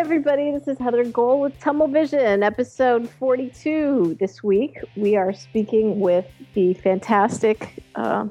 everybody. This is Heather Gold with Tummel Vision, episode 42. This week, we are speaking with the fantastic,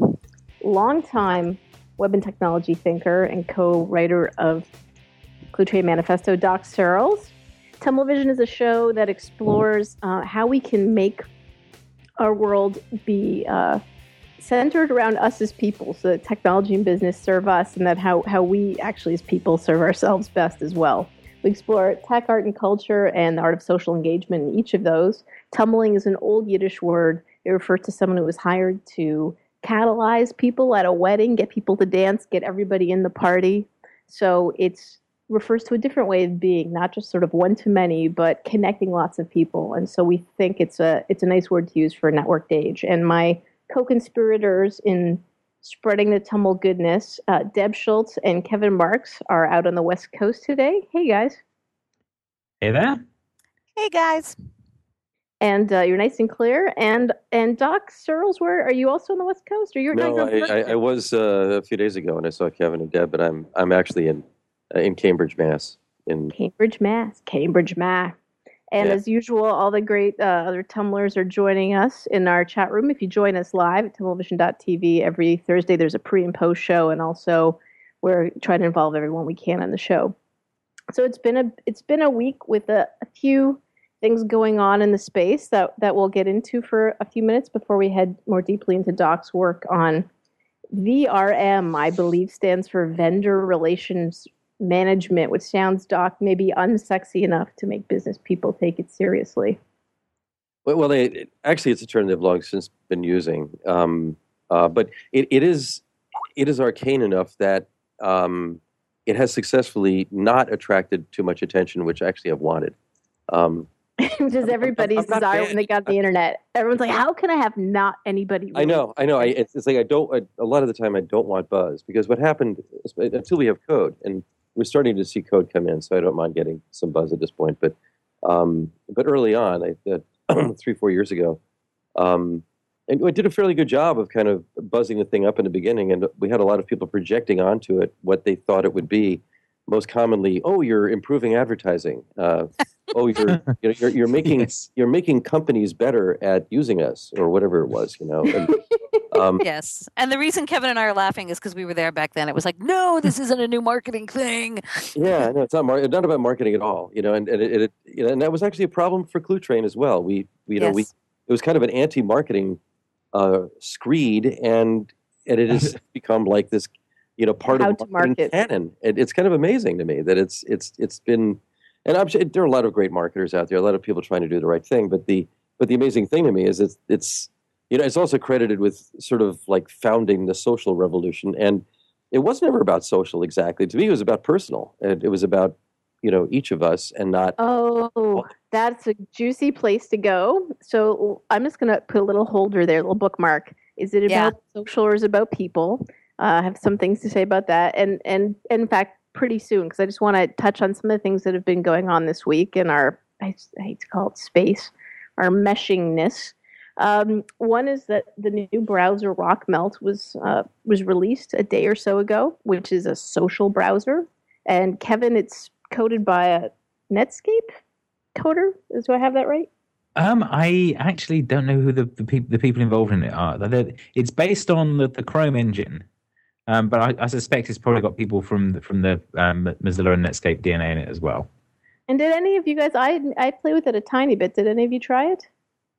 longtime web and technology thinker and co-writer of Clue Train Manifesto, Doc Searls. Tummel Vision is a show that explores how we can make our world be centered around us as people, so that technology and business serve us, and that how we actually as people serve ourselves best as well. We explore tech, art, and culture, and the art of social engagement in each of those. Tumbling is an old Yiddish word. It refers to someone who was hired to catalyze people at a wedding, get people to dance, get everybody in the party. So it refers to a different way of being, not just sort of one-to-many, but connecting lots of people. And so we think it's a nice word to use for a networked age. And my co-conspirators in spreading the Tummel goodness, Deb Schultz and Kevin Marks, are out on the West Coast today. Hey, guys. Hey there. Hey, guys. And you're nice and clear. And Doc Searls, where are you also on the West Coast? Or you're No, I was a few days ago, and I saw Kevin and Deb, but I'm actually in Cambridge, Mass. Cambridge, Mass. And as usual, all the great other Tumblers are joining us in our chat room. If you join us live at tumblevision.tv every Thursday, there's a pre and post show, and also we're trying to involve everyone we can on the show. So it's been a week with a few things going on in the space that we'll get into for a few minutes before we head more deeply into Doc's work on VRM. I believe stands for Vendor Relations Management, which sounds, Doc, maybe unsexy enough to make business people take it seriously. Well, actually, it's a term they've long since been using, but it is arcane enough that it has successsually not attracted too much attention, which actually I've wanted. Which is everybody's desire when they got the internet. Everyone's like, "How can I have not anybody?" Really? I know. It's like a lot of the time I don't want buzz, because what happened until we have code, and we're starting to see code come in, so I don't mind getting some buzz at this point. But early on, 3-4 years ago, and we did a fairly good job of kind of buzzing the thing up in the beginning, and we had a lot of people projecting onto it what they thought it would be. Most commonly, you're improving advertising. You're making you're making companies better at using us, or whatever it was, And, yes, and the reason Kevin and I are laughing is because we were there back then. It was like, no, this isn't a new marketing thing. Yeah, no, it's not about marketing at all, and and that was actually a problem for Clue Train as well. It was kind of an anti-marketing screed, and it has become like this, part of the marketing canon. It's kind of amazing to me that it's been, and I'm sure there are a lot of great marketers out there, a lot of people trying to do the right thing. But the amazing thing to me is it's also credited with sort of like founding the social revolution. And it wasn't ever about social exactly. To me, it was about personal. And it was about, each of us, and not. Oh, that's a juicy place to go. So I'm just going to put a little holder there, a little bookmark. Is it about social, or is it about people? I have some things to say about that. And in fact, pretty soon, because I just want to touch on some of the things that have been going on this week in our, I hate to call it space, our meshingness. One is that the new browser Rockmelt was released a day or so ago, which is a social browser. And Kevin, it's coded by a Netscape coder. Do I have that right? I actually don't know who the people involved in it are. It's based on the Chrome engine, but I suspect it's probably got people from the Mozilla and Netscape DNA in it as well. And did any of you guys? I play with it a tiny bit. Did any of you try it?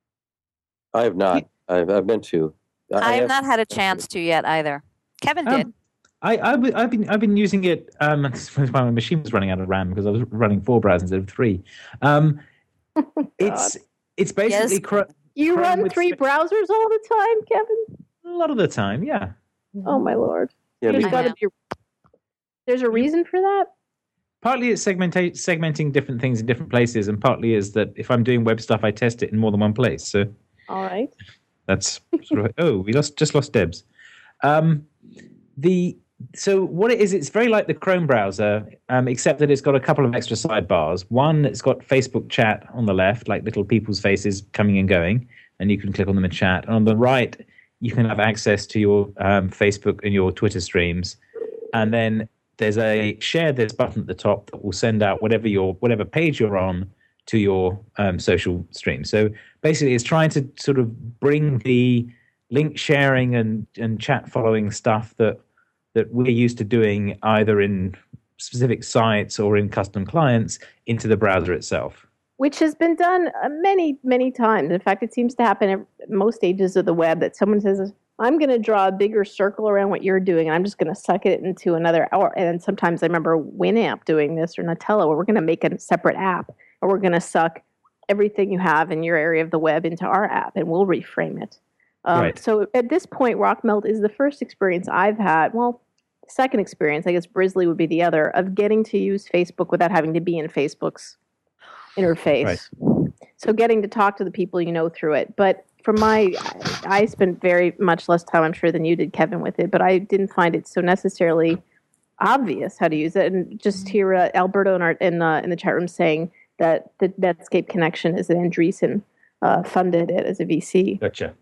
I have not. I've meant to. I have not had a chance to yet either. Kevin did. I've been using it. That's why my machine was running out of RAM, because I was running 4 browsers instead of 3. It's basically you run 3 browsers all the time, Kevin? A lot of the time, yeah. Oh my Lord! Yeah, there's a reason for that. Partly it's segmenting different things in different places, and partly is that if I'm doing web stuff, I test it in more than one place. So, all right, that's sort of we just lost Debs. So what it is, it's very like the Chrome browser, except that it's got a couple of extra sidebars. One, it's got Facebook chat on the left, like little people's faces coming and going, and you can click on them and chat. And on the right, you can have access to your Facebook and your Twitter streams. And then there's a share this button at the top that will send out whatever page you're on to your social stream. So basically, it's trying to sort of bring the link sharing and chat following stuff that we're used to doing either in specific sites or in custom clients into the browser itself. Which has been done many, many times. In fact, it seems to happen at most stages of the web that someone says, I'm going to draw a bigger circle around what you're doing, and I'm just going to suck it into another hour. And sometimes I remember Winamp doing this, or Nutella, where we're going to make a separate app, or we're going to suck everything you have in your area of the web into our app, and we'll reframe it. Right. So at this point, RockMelt is the first experience I've had, well, second experience, I guess Brizzly would be the other, of getting to use Facebook without having to be in Facebook's interface. Right. So getting to talk to the people you know through it. But I spent very much less time, I'm sure, than you did, Kevin, with it, but I didn't find it so necessarily obvious how to use it. And just hear Alberto in the chat room saying that the Netscape connection is that Andreessen funded it as a VC. Gotcha.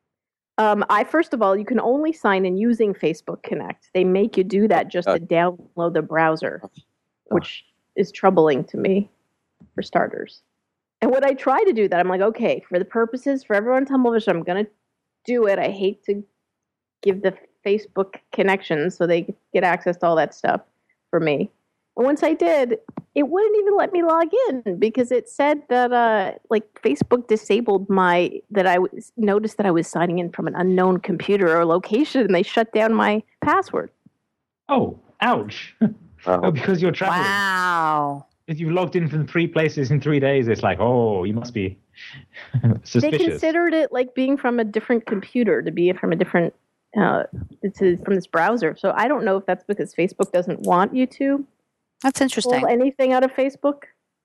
First of all, you can only sign in using Facebook Connect. They make you do that just to download the browser, which is troubling to me, for starters. And when I try to do that, I'm like, okay, for everyone on Tumblevision, I'm going to do it. I hate to give the Facebook connection so they get access to all that stuff for me. And once I did, it wouldn't even let me log in because it said that Facebook disabled noticed that I was signing in from an unknown computer or location, and they shut down my password. Oh, ouch. Oh, because you're traveling. Wow. If you've logged in from 3 places in 3 days, it's like, oh, you must be suspicious. They considered it like being from a different computer, to be from a different, from this browser. So I don't know if that's because Facebook doesn't want you to. That's interesting. Pull anything out of Facebook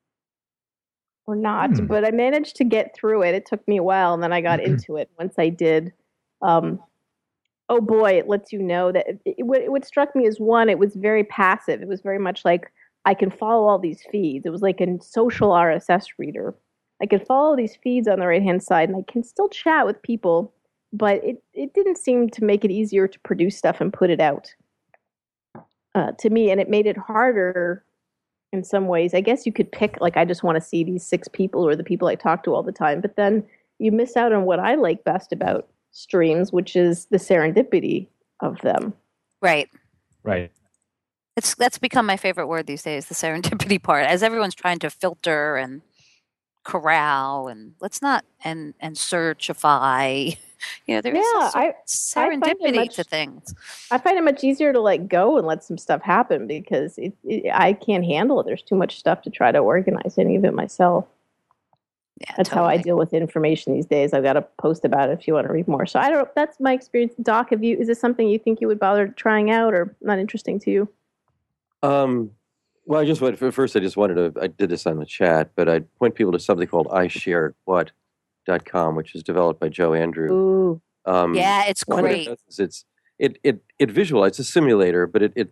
or not. But I managed to get through it. It took me a while, and then I got into it. Once I did, oh boy, it lets you know that what struck me as one, it was very passive. It was very much like, I can follow all these feeds. It was like a social RSS reader. I can follow these feeds on the right-hand side, and I can still chat with people, but it didn't seem to make it easier to produce stuff and put it out to me, and it made it harder in some ways. I guess you could pick, like, I just want to see these 6 people or the people I talk to all the time, but then you miss out on what I like best about streams, which is the serendipity of them. Right. Right. That's become my favorite word these days, the serendipity part. As everyone's trying to filter and corral and and searchify, there is serendipity to things. I find it much easier to let go and let some stuff happen because I can't handle it. There's too much stuff to try to organize any of it myself. Yeah, that's totally how I deal with information these days. I've got to post about it if you want to read more. So I don't. That's my experience. Doc, is this something you think you would bother trying out, or not interesting to you? Well, I just wanted I did this on the chat, but I'd point people to something called isharedwhat.com, which is developed by Joe Andrew. Ooh. Yeah, it's great. It visualizes a simulator, but it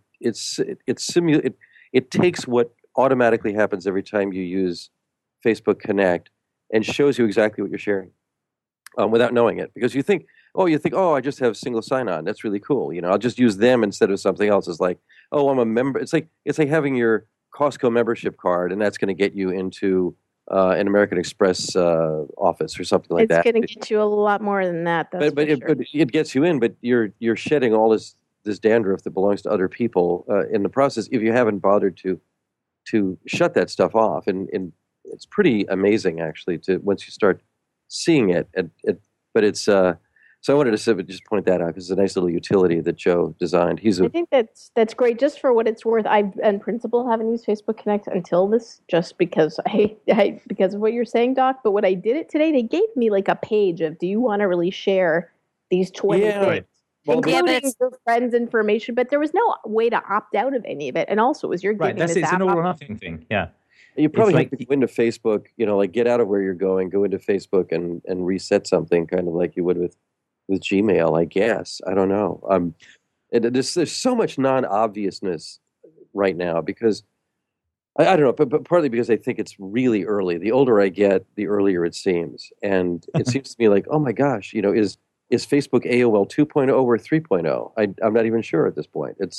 takes what automatically happens every time you use Facebook Connect and shows you exactly what you're sharing without knowing it. Because you think, I just have single sign-on. That's really cool. I'll just use them instead of something else. It's like, oh, I'm a member. It's like having your Costco membership card, and that's going to get you into an American Express office or something like that. It's going to get you a lot more than that. But it gets you in. But you're shedding all this dandruff that belongs to other people in the process if you haven't bothered to shut that stuff off. And it's pretty amazing actually once you start seeing it. But it's. So I wanted to just point that out because it's a nice little utility that Joe designed. I think that's great. Just for what it's worth, I, in principle, haven't used Facebook Connect until this, just because because of what you're saying, Doc. But when I did it today, they gave me like a page of, do you want to really share these 20 things? Right. Well, including your friends' information, but there was no way to opt out of any of it. And also, as you're giving it's an all or nothing thing. Yeah. You probably have to go into Facebook, like get out of where you're going, go into Facebook and reset something, kind of like you would with Gmail, I guess. I don't know. There's so much non-obviousness right now because I don't know, but partly because I think it's really early. The older I get, the earlier it seems, and it seems to me like, oh my gosh, is Facebook AOL 2.0 or 3.0? I'm not even sure at this point.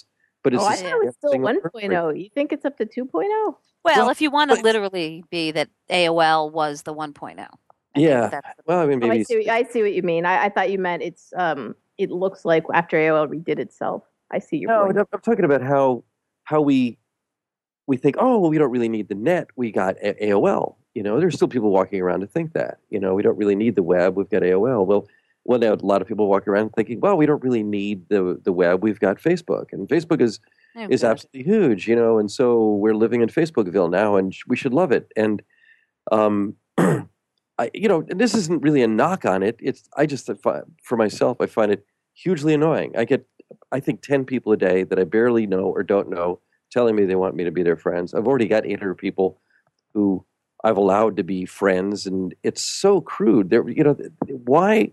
but it's I thought it was still 1.0. You think it's up to 2.0? Well, if you want to literally be that AOL was the 1.0. Yeah. Well, I mean, maybe I see what you mean. I thought you meant it's it looks like after AOL redid itself. I see your point. I'm talking about how we think, oh, well, we don't really need the net. We got AOL. There's still people walking around to think that. We don't really need the web. We've got AOL. Well, now a lot of people walk around thinking, well, we don't really need the web. We've got Facebook, and Facebook is absolutely huge. And so we're living in Facebookville now, and we should love it. And this isn't really a knock on it. I just, for myself, I find it hugely annoying. I get, I think, 10 people a day that I barely know or don't know telling me they want me to be their friends. I've already got 800 people who I've allowed to be friends, and it's so crude. Why?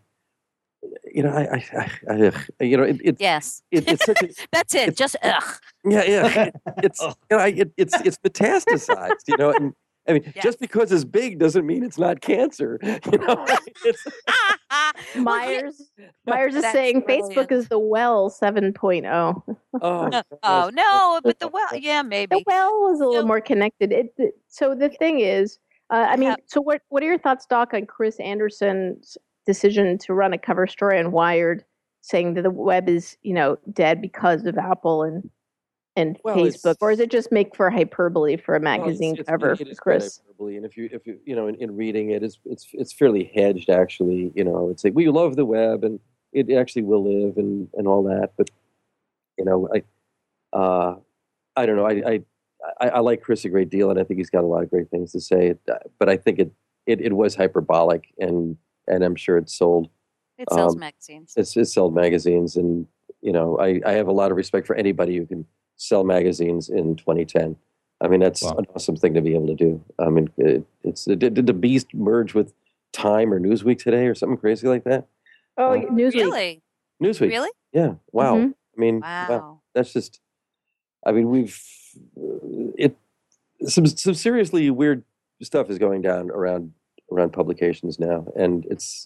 Yes. It's such a, that's it. Just ugh. Yeah. It's it's metastasized. And I mean, just because it's big doesn't mean it's not cancer. Myers is saying Facebook is the well 7.0. Oh no, but the well, yeah, maybe the well was a little more connected. So the thing is, so what are your thoughts, Doc, on Chris Anderson's decision to run a cover story on Wired, saying that the web is dead because of Apple and Facebook, or is it just make for hyperbole for a magazine cover, Chris? Hyperbole, and if you in reading it, it's fairly hedged actually. It's like we love the web and it actually will live and all that, but I don't know. I like Chris a great deal, and I think he's got a lot of great things to say. But I think it was hyperbolic, and I'm sure it sold. It sells magazines. It sold magazines, and I have a lot of respect for anybody who can sell magazines in 2010. I mean, that's an awesome thing to be able to do. I mean, did the Beast merge with Time or Newsweek today or something crazy like that? Oh, Newsweek. Really? Newsweek. Really? Yeah. Wow. Mm-hmm. I mean, wow. That's just. I mean, some seriously weird stuff is going down around publications now, and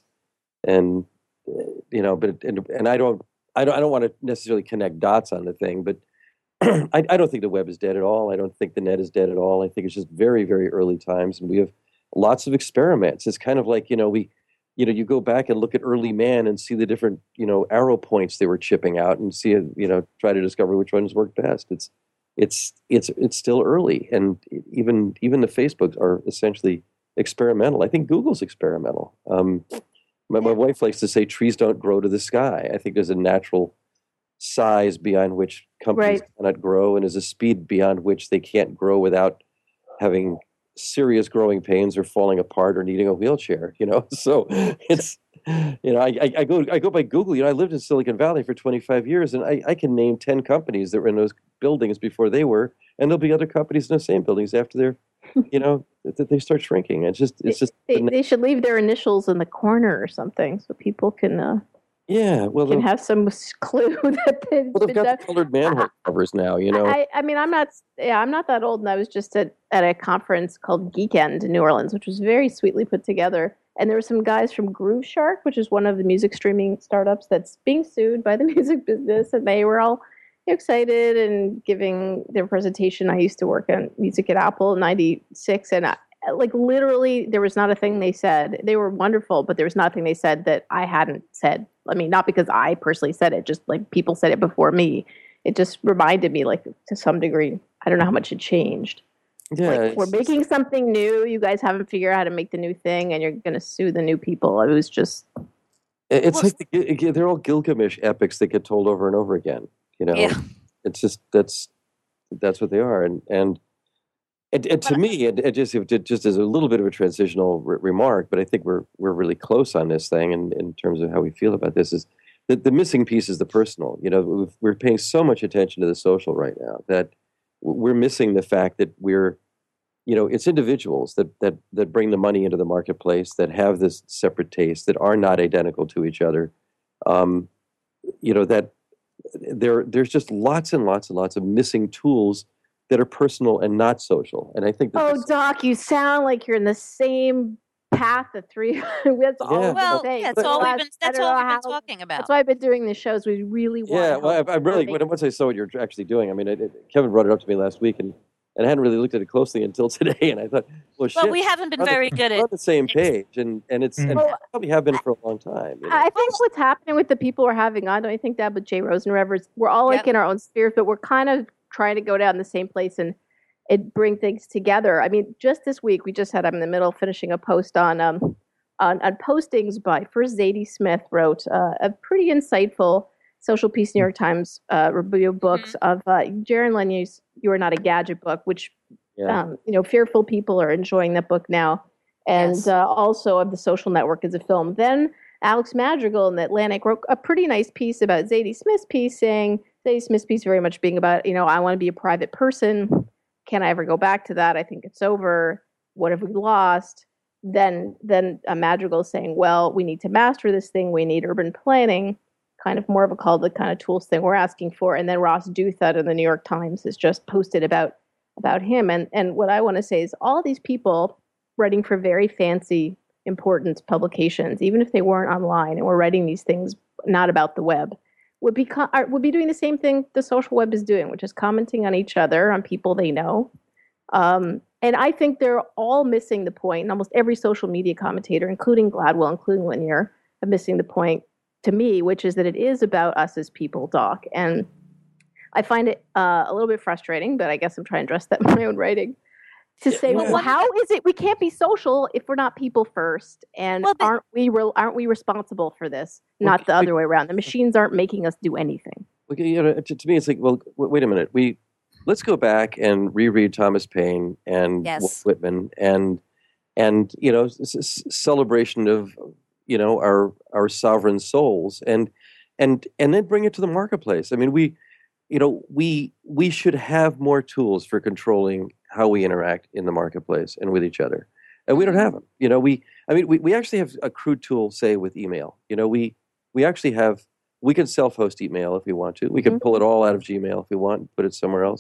but I don't want to necessarily connect dots on the thing, but I don't think the web is dead at all. I don't think the net is dead at all. I think it's just very, very early times, and we have lots of experiments. It's kind of like you go back and look at early man and see the different arrow points they were chipping out, and see try to discover which ones work best. It's still early, and even the Facebooks are essentially experimental. I think Google's experimental. My wife likes to say trees don't grow to the sky. I think there's a natural size beyond which companies cannot grow, and there's a speed beyond which they can't grow without having serious growing pains or falling apart or needing a wheelchair. So it's I go by Google. I lived in Silicon Valley for 25 years, and I can name 10 companies that were in those buildings before they were, and there'll be other companies in the same buildings after they're that they start shrinking. They should leave their initials in the corner or something so people can can have some clue that they've got the colored manhole covers now. I mean, I'm not that old, and I was just at a conference called Geekend in New Orleans, which was very sweetly put together. And there were some guys from Grooveshark, which is one of the music streaming startups that's being sued by the music business, and they were all excited and giving their presentation. I used to work on music at Apple in '96, and literally there was not a thing they said. They were wonderful, but there was nothing they said that I hadn't said. I mean, not because I personally said it, just like people said it before me. It just reminded me, to some degree. I don't know how much it changed. Yeah, we're making something new. You guys haven't figured out how to make the new thing, and you're going to sue the new people. It was just. It's they're all Gilgamesh epics that get told over and over again. It's just that's what they are, and to me, it just is a little bit of a transitional remark, but I think we're really close on this thing, and in terms of how we feel about this is the missing piece is the personal. We're paying so much attention to the social right now that we're missing the fact that it's individuals that bring the money into the marketplace, that have this separate taste, that are not identical to each other. That there's just lots and lots and lots of missing tools that are personal and not social. And I think Doc, you sound like you're in the same path the three. That's all. Yeah. Well, say. that's all we've been. That's all we've been talking about. That's why I've been doing these shows. We really want. Yeah, well, I really. Once I saw what you're actually doing, I mean, Kevin brought it up to me last week, and I hadn't really looked at it closely until today. And I thought, well, shit, we haven't been very good at on the same page, and it's and probably have been for a long time. You know? I think what's happening with the people we're having on, don't you think that with Jay Rosen or whatever, we're all like in our own spheres, but we're kind of trying to go down the same place and bring things together. I mean, just this week, I'm in the middle of finishing a post on postings by first Zadie Smith wrote a pretty insightful social piece, New York Times review of books of Jaron Lanier's "You Are Not a Gadget" book, which fearful people are enjoying that book now, and also of The Social Network as a film. Then Alex Madrigal in The Atlantic wrote a pretty nice piece about Zadie Smith's piece, saying Zadie Smith's piece very much being about I want to be a private person. Can I ever go back to that? I think it's over. What have we lost? Then Madrigal saying, well, we need to master this thing. We need urban planning, kind of more of a call the kind of tools thing we're asking for. And then Ross Douthat in the New York Times has just posted about him. And what I want to say is all these people writing for very fancy, important publications, even if they weren't online and were writing these things not about the web, would be doing the same thing the social web is doing, which is commenting on each other, on people they know. And I think they're all missing the point. And almost every social media commentator, including Gladwell, including Lanier, are missing the point to me, which is that it is about us as people, Doc. And I find it a little bit frustrating, but I guess I'm trying to address that in my own writing. To say, well, how is it we can't be social if we're not people first? And aren't we responsible for this? Not the other way around. The machines aren't making us do anything. To me, it's like, well, wait a minute. Let's go back and reread Thomas Paine and Walt Whitman and celebration of our sovereign souls and then bring it to the marketplace. I mean, we should have more tools for controlling how we interact in the marketplace and with each other, and we don't have them. We actually have a crude tool, say with email. We actually have. We can self-host email if we want to. We can pull it all out of Gmail if we want and put it somewhere else.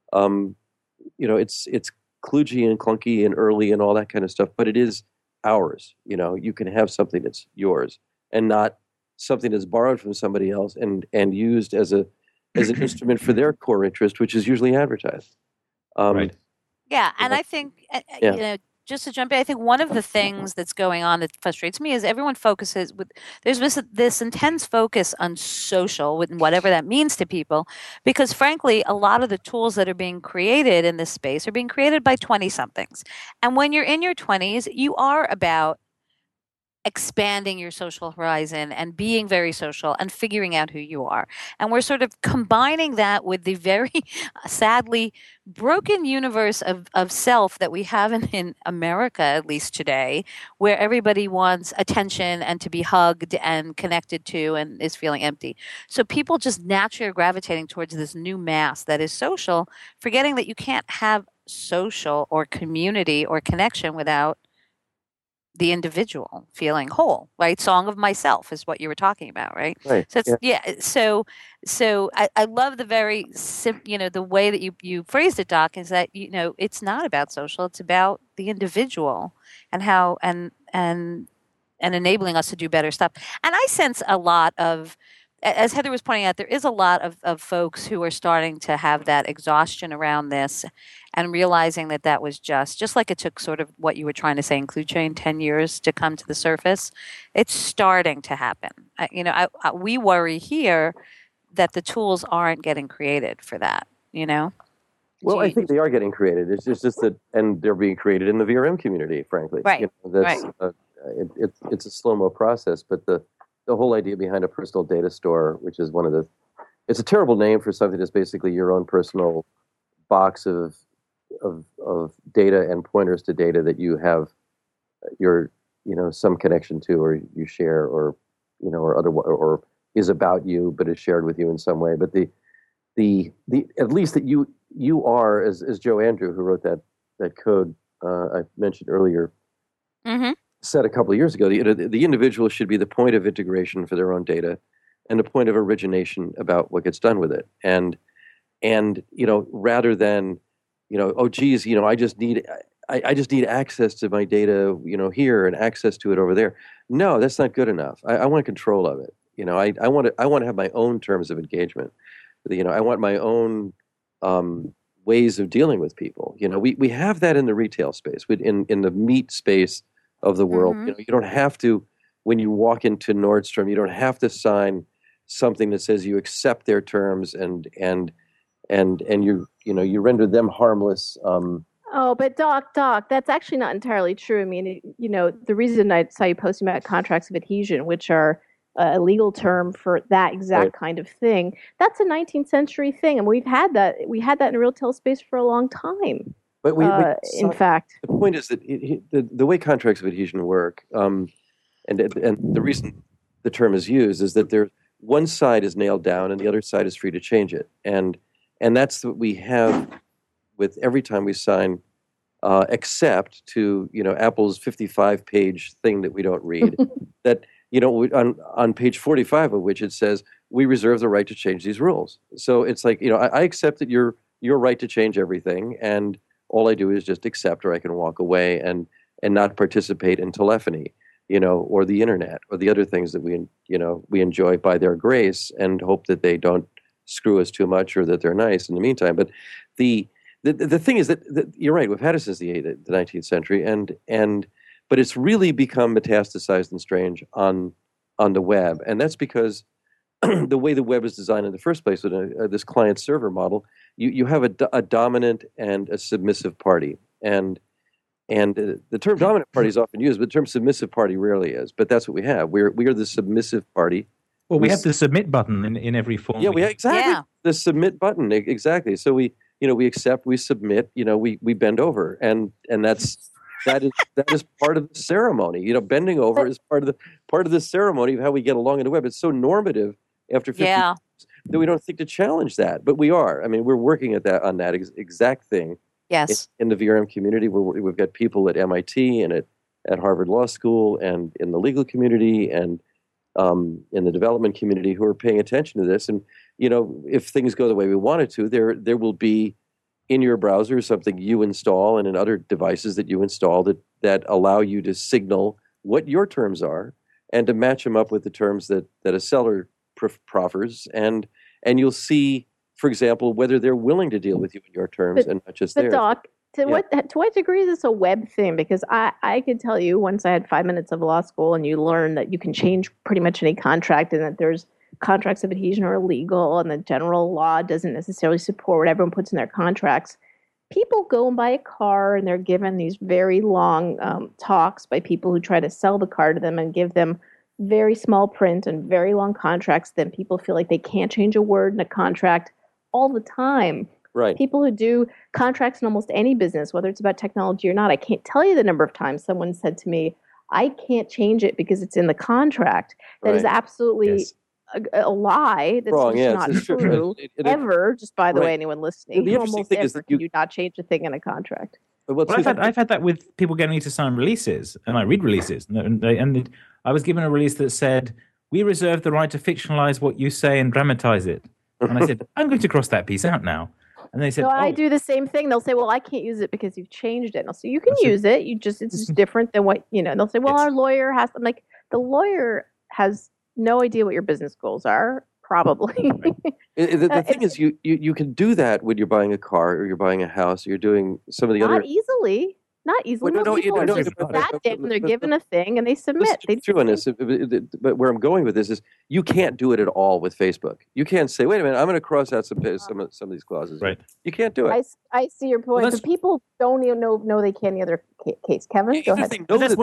It's kludgy and clunky and early and all that kind of stuff, but it is ours. You can have something that's yours and not something that's borrowed from somebody else and used as an instrument for their core interest, which is usually advertised. Right. Yeah, and I think just to jump in, I think one of the things that's going on that frustrates me is everyone focuses there's this intense focus on social, with whatever that means to people, because frankly, a lot of the tools that are being created in this space are being created by 20-somethings. And when you're in your 20s, you are about expanding your social horizon and being very social and figuring out who you are. And we're sort of combining that with the very sadly broken universe of self that we have in America, at least today, where everybody wants attention and to be hugged and connected to and is feeling empty. So people just naturally are gravitating towards this new mass that is social, forgetting that you can't have social or community or connection without the individual feeling whole, right? Song of Myself is what you were talking about, right? Right. So it's, So I love the very the way that you phrased it, Doc, is that it's not about social; it's about the individual and how and enabling us to do better stuff. And I sense a lot of, as Heather was pointing out, there is a lot of folks who are starting to have that exhaustion around this and realizing that was just like it took sort of what you were trying to say in Clue Chain 10 years to come to the surface. It's starting to happen. We worry here that the tools aren't getting created for that, Well, I think they are getting created. It's just that, and they're being created in the VRM community, frankly. Right. Right. It's a slow-mo process, but the whole idea behind a personal data store, which is it's a terrible name for something that's basically your own personal box of data and pointers to data that you have some connection to, or you share, or or is about you but is shared with you in some way. But the at least that you are, as Joe Andrew, who wrote that code I mentioned earlier, said a couple of years ago, the individual should be the point of integration for their own data and the point of origination about what gets done with it. And rather than, oh geez, I just need access to my data, here and access to it over there. No, that's not good enough. I want control of it. I want to have my own terms of engagement. I want my own ways of dealing with people. We have that in the retail space, in the meat space of the world. Mm-hmm. You don't have to, when you walk into Nordstrom, you don't have to sign something that says you accept their terms and you render them harmless. Oh, but Doc, that's actually not entirely true. I mean, the reason I saw you posting about contracts of adhesion, which are a legal term for that exact kind of thing, that's a 19th century thing, and we had that in the retail space for a long time. But in fact, the point is that the way contracts of adhesion work, and the reason the term is used is that one side is nailed down and the other side is free to change it, and that's what we have with every time we sign, except to Apple's 55-page thing that we don't read, that on page 45 of which it says we reserve the right to change these rules. So it's like I accept that your right to change everything, and all I do is just accept, or I can walk away and not participate in telephony, or the internet, or the other things that we enjoy by their grace, and hope that they don't screw us too much, or that they're nice in the meantime. But the thing is that you're right. We've had it since the 19th century, but it's really become metastasized and strange on the web, and that's because the way the web is designed in the first place, with this client-server model, you have a dominant and a submissive party, and the term dominant party is often used, but the term submissive party rarely is. But that's what we have. We are the submissive party. Well, we have the submit button in every form. Yeah, exactly. Yeah. The submit button, exactly. So we accept, we submit, we bend over, and that is part of the ceremony. Bending over is part of the ceremony of how we get along in the web. It's so normative after 50 years that we don't think to challenge that, but we are. I mean, we're working on that exact thing. Yes. In the VRM community, we've got people at MIT and at Harvard Law School and in the legal community and in the development community who are paying attention to this. And if things go the way we want it to, there will be in your browser something you install and in other devices that you install that allow you to signal what your terms are and to match them up with the terms that a seller proffers, and you'll see, for example, whether they're willing to deal with you in your terms and not just theirs. But Doc, to what degree is this a web thing? Because I can tell you, once I had 5 minutes of law school, and you learn that you can change pretty much any contract, and that there's contracts of adhesion are illegal, and the general law doesn't necessarily support what everyone puts in their contracts. People go and buy a car, and they're given these very long talks by people who try to sell the car to them and give them very small print and very long contracts. Then people feel like they can't change a word in a contract all the time. Right. People who do contracts in almost any business, whether it's about technology or not, I can't tell you the number of times someone said to me, I can't change it because it's in the contract. That is absolutely a lie. That's wrong. Not true. Ever. Just by the way, anyone listening, the interesting thing is that you do not change a thing in a contract. Well, I've had that with people getting me to sign releases, and I read releases, and I was given a release that said, "We reserve the right to fictionalize what you say and dramatize it." And I said, "I'm going to cross that piece out now." And they said, "No, I do the same thing." They'll say, "Well, I can't use it because you've changed it." And I'll say, "You can use it. It's just different than what you know." And they'll say, "Well, our lawyer has." I'm like, "The lawyer has no idea what your business goals are." Probably. The thing is, you can do that when you're buying a car or you're buying a house or you're doing some of the other. Not easily. Well, People are just sat down and they're given a thing and they submit. It's true on this, but where I'm going with this is you can't do it at all with Facebook. You can't say, "Wait a minute, I'm going to cross out some of these clauses." Right. You can't do it. I see your point, but people don't even know they can in the other case. Kevin, go ahead.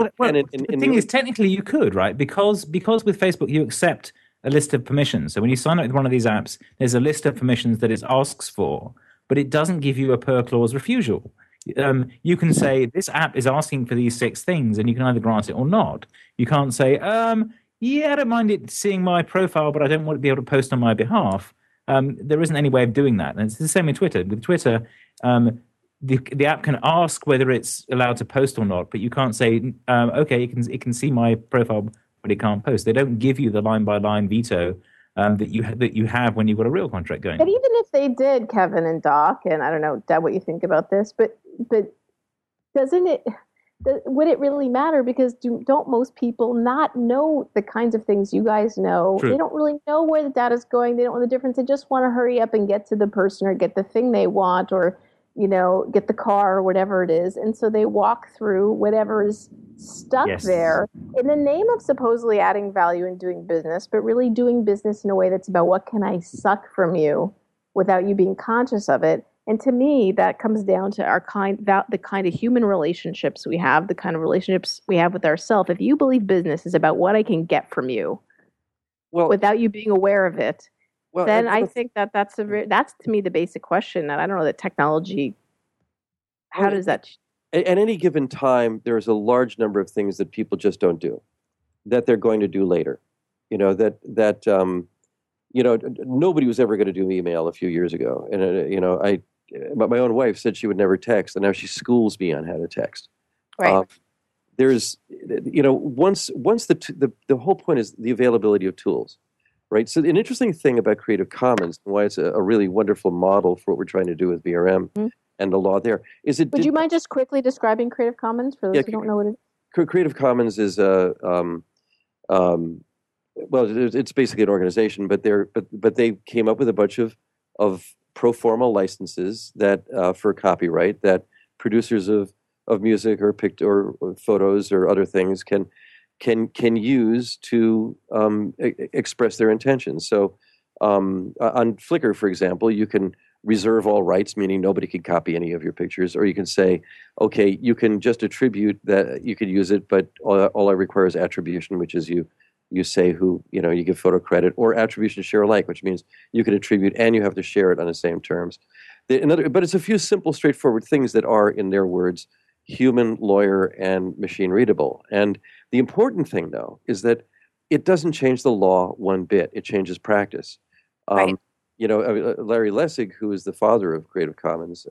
The thing is, technically, you could, right? Because with Facebook, you accept a list of permissions. So when you sign up with one of these apps, there's a list of permissions that it asks for, but it doesn't give you a per clause refusal. You can say this app is asking for these 6 things, and you can either grant it or not. You can't say, yeah, I don't mind it seeing my profile, but I don't want to be able to post on my behalf. There isn't any way of doing that. And it's the same with Twitter. With Twitter, the app can ask whether it's allowed to post or not, but you can't say, okay, it can see my profile, but it can't post. They don't give you the line-by-line veto that you have when you've got a real contract going. But even if they did, Kevin and Doc, and I don't know, Deb, what you think about this, but doesn't it? Would it really matter? Because don't most people not know the kinds of things you guys know? True. They don't really know where the data is going. They don't know the difference. They just want to hurry up and get to the person or get the thing they want, or get the car or whatever it is. And so they walk through whatever is stuck there in the name of supposedly adding value and doing business, but really doing business in a way that's about what can I suck from you without you being conscious of it. And to me, that comes down to the kind of human relationships we have, the kind of relationships we have with ourselves. If you believe business is about what I can get from you, without you being aware of it, then I think that's to me the basic question. And I don't know that technology. How does that? At any given time, there's a large number of things that people just don't do, that they're going to do later. Nobody was ever going to do email a few years ago, and but my own wife said she would never text, and now she schools me on how to text. Right. There's, once the whole point is the availability of tools, right? So an interesting thing about Creative Commons, and why it's a really wonderful model for what we're trying to do with VRM and the law there, is it. Would you mind just quickly describing Creative Commons for those who don't know what it is? Creative Commons is it's basically an organization, but they came up with a bunch of pro forma licenses that for copyright that producers of music or or photos or other things can use to express their intentions. So on Flickr, for example, you can reserve all rights, meaning nobody can copy any of your pictures, or you can say, okay, you can just attribute that you could use it, but all I require is attribution, which is you say who, you give photo credit, or attribution share alike, which means you can attribute and you have to share it on the same terms. But it's a few simple, straightforward things that are, in their words, human, lawyer, and machine readable. And the important thing, though, is that it doesn't change the law one bit. It changes practice. Right. Larry Lessig, who is the father of Creative Commons,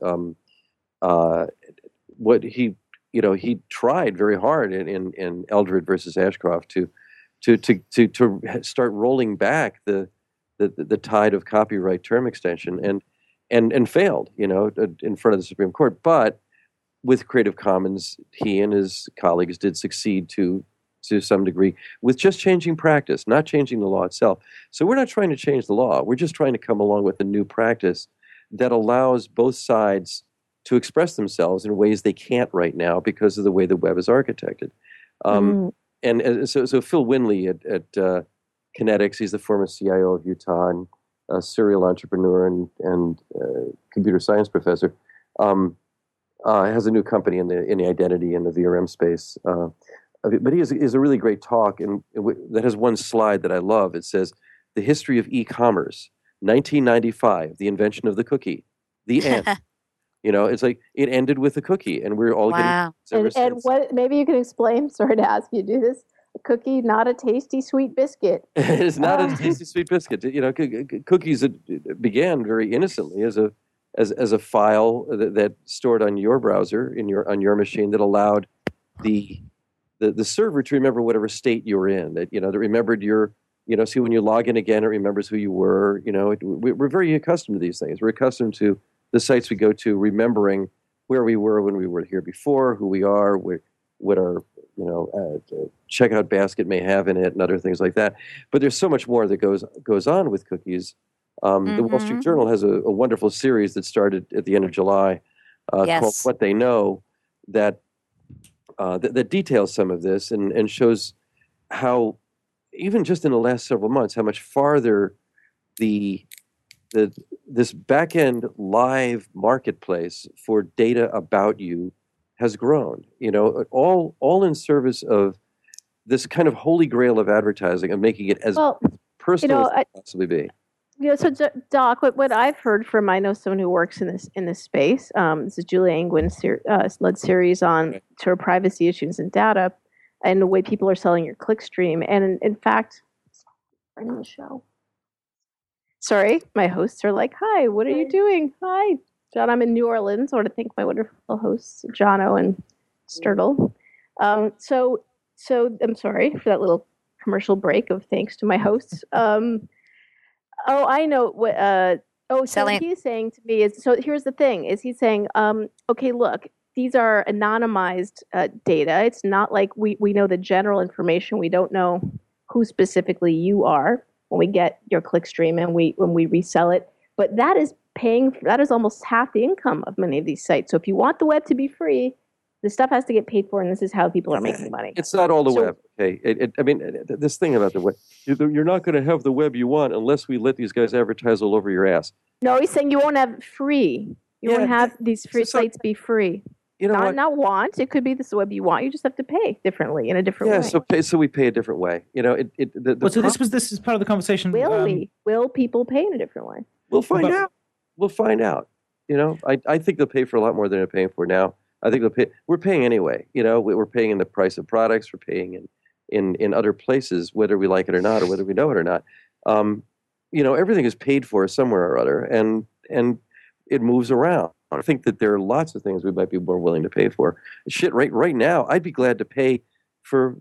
he tried very hard in Eldred versus Ashcroft to start rolling back the tide of copyright term extension and failed, in front of the Supreme Court. But with Creative Commons, he and his colleagues did succeed to some degree with just changing practice, not changing the law itself. So we're not trying to change the law. We're just trying to come along with a new practice that allows both sides to express themselves in ways they can't right now because of the way the web is architected. And so Phil Winley at Kinetics, he's the former CIO of Utah and a serial entrepreneur and computer science professor, has a new company in the identity and the VRM space. But he has a really great talk that has one slide that I love. It says, "The history of e-commerce, 1995, the invention of the cookie, the end." It's like it ended with a cookie, and we're all getting. And what? Maybe you can explain. Sorry to ask you to do this. A cookie, not a tasty sweet biscuit. It's not a tasty sweet biscuit. Cookies began very innocently as a file that stored on your browser on your machine that allowed the server to remember whatever state you were in. That remembered your. So when you log in again, it remembers who you were. We're very accustomed to these things. We're accustomed to the sites we go to, remembering where we were when we were here before, who we are, what our checkout basket may have in it, and other things like that. But there's so much more that goes on with cookies. The Wall Street Journal has a wonderful series that started at the end of July called "What They Know," that details some of this and shows how, even just in the last several months, how much farther this back-end live marketplace for data about you has grown, all in service of this kind of holy grail of advertising and making it as personal as it can possibly be. So Doc, what I've heard from, I know someone who works in this space. This is Julia Angwin's led series on sort of privacy issues and data, and the way people are selling your clickstream. And in fact, right on the show. Sorry, my hosts are like, "Hi, what are you doing?" "Hi, John, I'm in New Orleans." I want to thank my wonderful hosts, Jono and Sturtle. So I'm sorry for that little commercial break of thanks to my hosts. I know what. So what he's saying to me is, so here's the thing: is he's saying, okay, look, these are anonymized data. It's not like we know the general information. We don't know who specifically you are when we get your clickstream and when we resell it. But that is almost half the income of many of these sites. So if you want the web to be free, the stuff has to get paid for, and this is how people are making money. It's not all the web, okay? I mean, this thing about the web, you're not going to have the web you want unless we let these guys advertise all over your ass. No, he's saying you won't have free. You won't have these free sites be free. You know not want. It could be this web you want. You just have to pay differently in a different way. Yeah, so we pay a different way. You know, this is part of the conversation. Will people pay in a different way? We'll find out. We'll find out. You know, I think they'll pay for a lot more than they're paying for now. I think we're paying anyway. You know, we're paying in the price of products. We're paying in other places, whether we like it or not, or whether we know it or not. You know, everything is paid for somewhere or other, and it moves around. I think that there are lots of things we might be more willing to pay for. Shit, right now, I'd be glad to pay for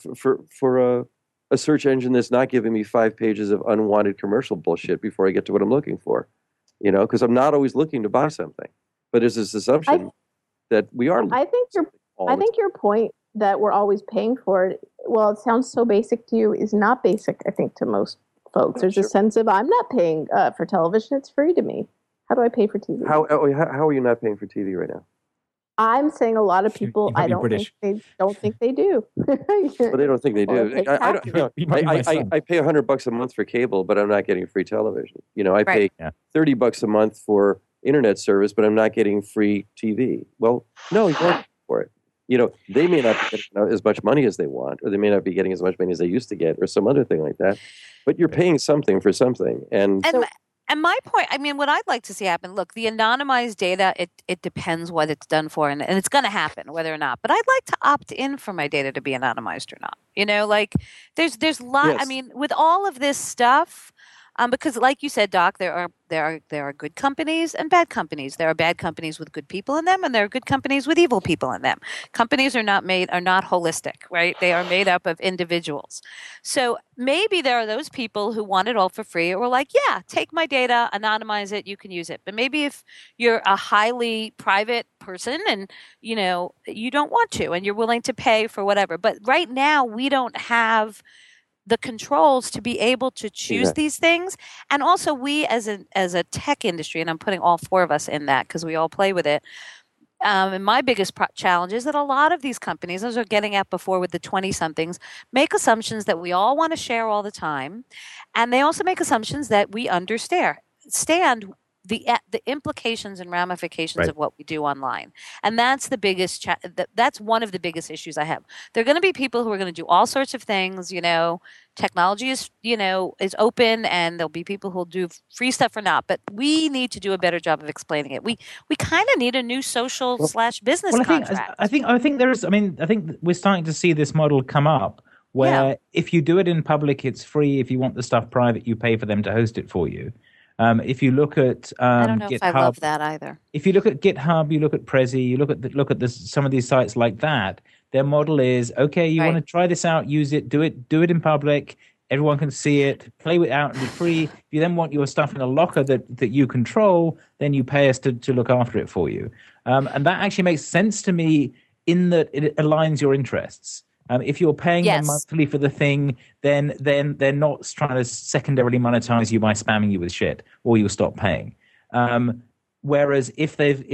a search engine that's not giving me 5 pages of unwanted commercial bullshit before I get to what I'm looking for. You know, because I'm not always looking to buy something, but there's this assumption that we are. I think your point that we're always paying for it. Well, it sounds so basic to you. Is not basic. I think to most folks, there's a sense of I'm not paying for television. It's free to me. How do I pay for TV? How are you not paying for TV right now? I'm saying a lot of people don't think they do. Well, they don't think they do. I pay $100 a month for cable, but I'm not getting free television. You know, I pay $30 a month for internet service, but I'm not getting free TV. Well, no, you don't pay for it. You know, they may not be getting as much money as they want, or they may not be getting as much money as they used to get, or some other thing like that. But you're paying something for something, And my point, I mean, what I'd like to see happen, look, the anonymized data, it depends what it's done for, and it's going to happen, whether or not. But I'd like to opt in for my data to be anonymized or not. You know, like there's lot. Yes. I mean, with all of this stuff, because like you said, Doc, there are good companies and bad companies. There are bad companies with good people in them, and there are good companies with evil people in them. Companies are not holistic, right? They are made up of individuals. So maybe there are those people who want it all for free, or like, yeah, take my data, anonymize it, you can use it. But maybe if you're a highly private person and you know you don't want to, and you're willing to pay for whatever. But right now, we don't have the controls to be able to choose these things. And also we as a tech industry, and I'm putting all 4 of us in that because we all play with it. And my biggest challenge is that a lot of these companies, as we're getting at before with the 20-somethings, make assumptions that we all want to share all the time. And they also make assumptions that we understand the implications and ramifications of what we do online. And that's the biggest that's one of the biggest issues I have. There are going to be people who are going to do all sorts of things, you know, technology is open, and there'll be people who'll do free stuff or not, but we need to do a better job of explaining it. We kind of need a new social / business contract. I think there is, I think we're starting to see this model come up where if you do it in public, it's free. If you want the stuff private, you pay for them to host it for you. If you look at I don't know GitHub, if I love that either. If you look at GitHub, you look at Prezi, you look at some of these sites like that. Their model is okay. You want to try this out, use it, do it in public. Everyone can see it. Play it out and be free. If you then want your stuff in a locker that you control, then you pay us to look after it for you. And that actually makes sense to me in that it aligns your interests. If you're paying them monthly for the thing, then they're not trying to secondarily monetize you by spamming you with shit, or you'll stop paying. Whereas if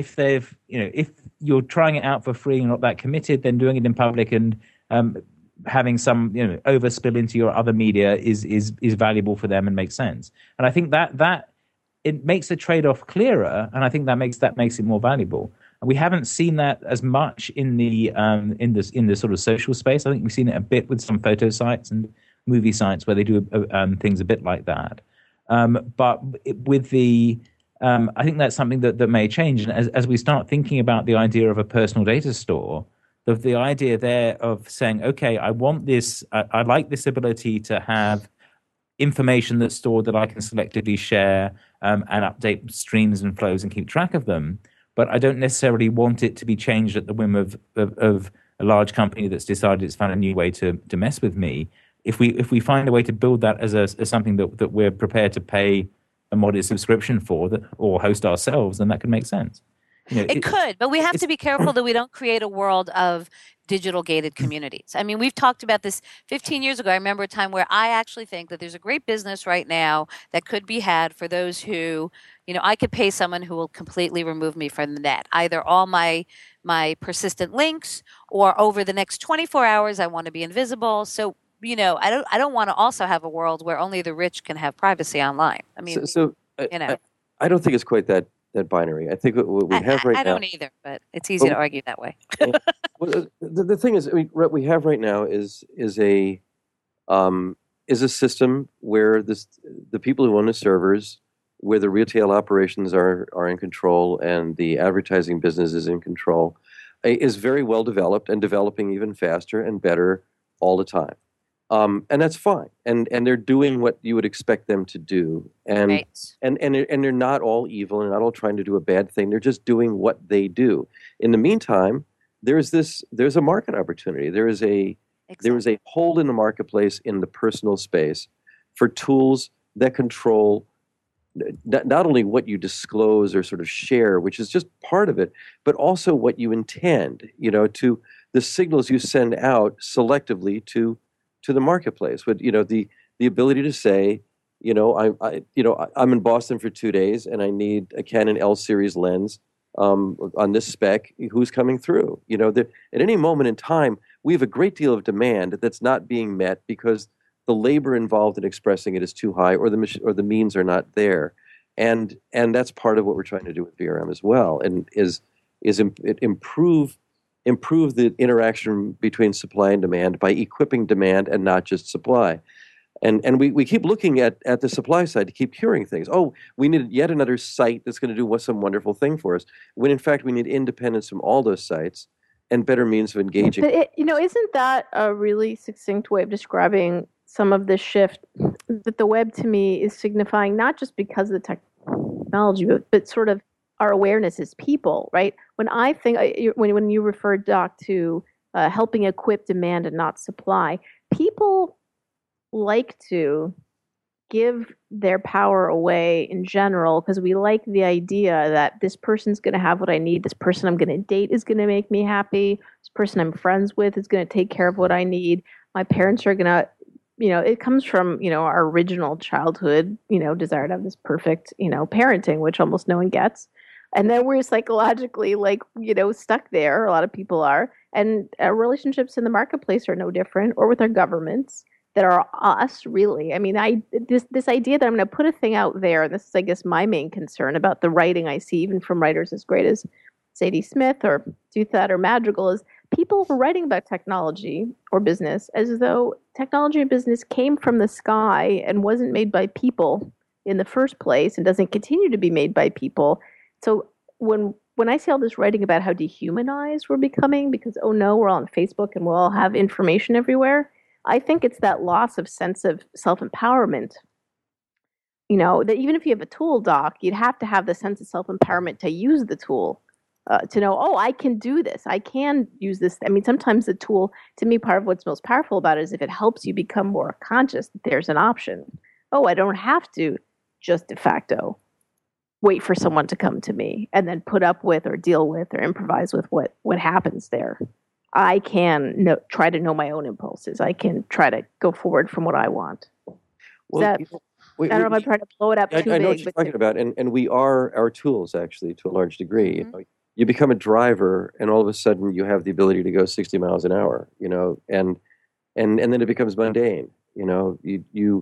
you're trying it out for free and not that committed, then doing it in public and having some overspill into your other media is valuable for them and makes sense. And I think that it makes the trade-off clearer, and I think that makes it more valuable. We haven't seen that as much in the sort of social space. I think we've seen it a bit with some photo sites and movie sites where they do things a bit like that. But with the, I think that's something that may change. And as we start thinking about the idea of a personal data store, the idea there of saying, okay, I want this, I like this ability to have information that's stored that I can selectively share and update streams and flows and keep track of them. But I don't necessarily want it to be changed at the whim of a large company that's decided it's found a new way to mess with me. If we find a way to build that as something that we're prepared to pay a modest subscription for or host ourselves, then that can make sense. It could, but we have to be careful that we don't create a world of digital gated communities. I mean, we've talked about this 15 years ago. I remember a time where I actually think that there's a great business right now that could be had for those who, I could pay someone who will completely remove me from the net, either all my persistent links or over the next 24 hours, I want to be invisible. So, I don't want to also have a world where only the rich can have privacy online. I mean, I don't think it's quite that binary. I think what we have right now. I don't either, but it's easy to argue that way. Well, the thing is, what we have right now is a system where the people who own the servers, where the retail operations are in control and the advertising business is in control, is very well developed and developing even faster and better all the time. And that's fine. And they're doing what you would expect them to do. And, right. and they're not all evil and not all trying to do a bad thing. They're just doing what they do. In the meantime, there's a market opportunity. There is a hole in the marketplace in the personal space for tools that control not only what you disclose or sort of share, which is just part of it, but also what you intend, to the signals you send out selectively to the marketplace. But the ability to say, I'm in Boston for 2 days and I need a Canon L series lens on this spec. Who's coming through? At any moment in time, we have a great deal of demand that's not being met because the labor involved in expressing it is too high, or the means are not there, and that's part of what we're trying to do with VRM as well, and is improve the interaction between supply and demand by equipping demand and not just supply. And we keep looking at the supply side to keep hearing things. Oh, we need yet another site that's going to do some wonderful thing for us, when in fact we need independence from all those sites and better means of engaging. Isn't that a really succinct way of describing some of the shift that the web to me is signifying, not just because of the technology, but sort of our awareness as people, right? When I think, when you referred, Doc, to helping equip demand and not supply, people like to give their power away in general because we like the idea that this person's going to have what I need. This person I'm going to date is going to make me happy. This person I'm friends with is going to take care of what I need. My parents are going to, it comes from, our original childhood, desire to have this perfect, parenting, which almost no one gets. And then we're psychologically stuck there. A lot of people are. And relationships in the marketplace are no different, or with our governments that are us, really. I mean, this idea that I'm going to put a thing out there, and this is, I guess, my main concern about the writing I see, even from writers as great as Sadie Smith or Duthat or Madrigal, is people are writing about technology or business as though technology and business came from the sky and wasn't made by people in the first place and doesn't continue to be made by people. So when I see all this writing about how dehumanized we're becoming because, oh no, we're all on Facebook and we'll all have information everywhere, I think it's that loss of sense of self-empowerment. That even if you have a tool, Doc, you'd have to have the sense of self-empowerment to use the tool, to know, oh, I can do this. I can use this. I mean, sometimes the tool, to me, part of what's most powerful about it is if it helps you become more conscious that there's an option. Oh, I don't have to just de facto wait for someone to come to me and then put up with or deal with or improvise with what happens there. I can try to know my own impulses. I can try to go forward from what I want. Well, I don't know if I'm trying to blow it up too big. I know what you're talking about, and we are our tools, actually, to a large degree. Mm-hmm. You become a driver, and all of a sudden you have the ability to go 60 miles an hour, and then it becomes mundane. We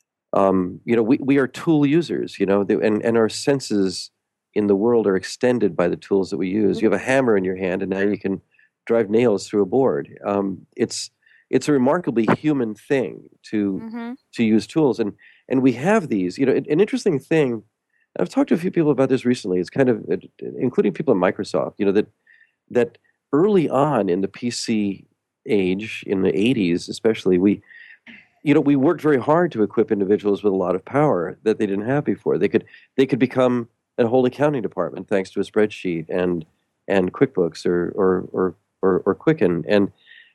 are tool users, and our senses in the world are extended by the tools that we use. Mm-hmm. You have a hammer in your hand, and now you can drive nails through a board. It's a remarkably human thing to use tools, and we have these. An interesting thing. I've talked to a few people about this recently. It's kind of, including people at Microsoft. That early on in the PC age, in the 80s especially, we worked very hard to equip individuals with a lot of power that they didn't have before. They could become a whole accounting department thanks to a spreadsheet and QuickBooks or Quicken, and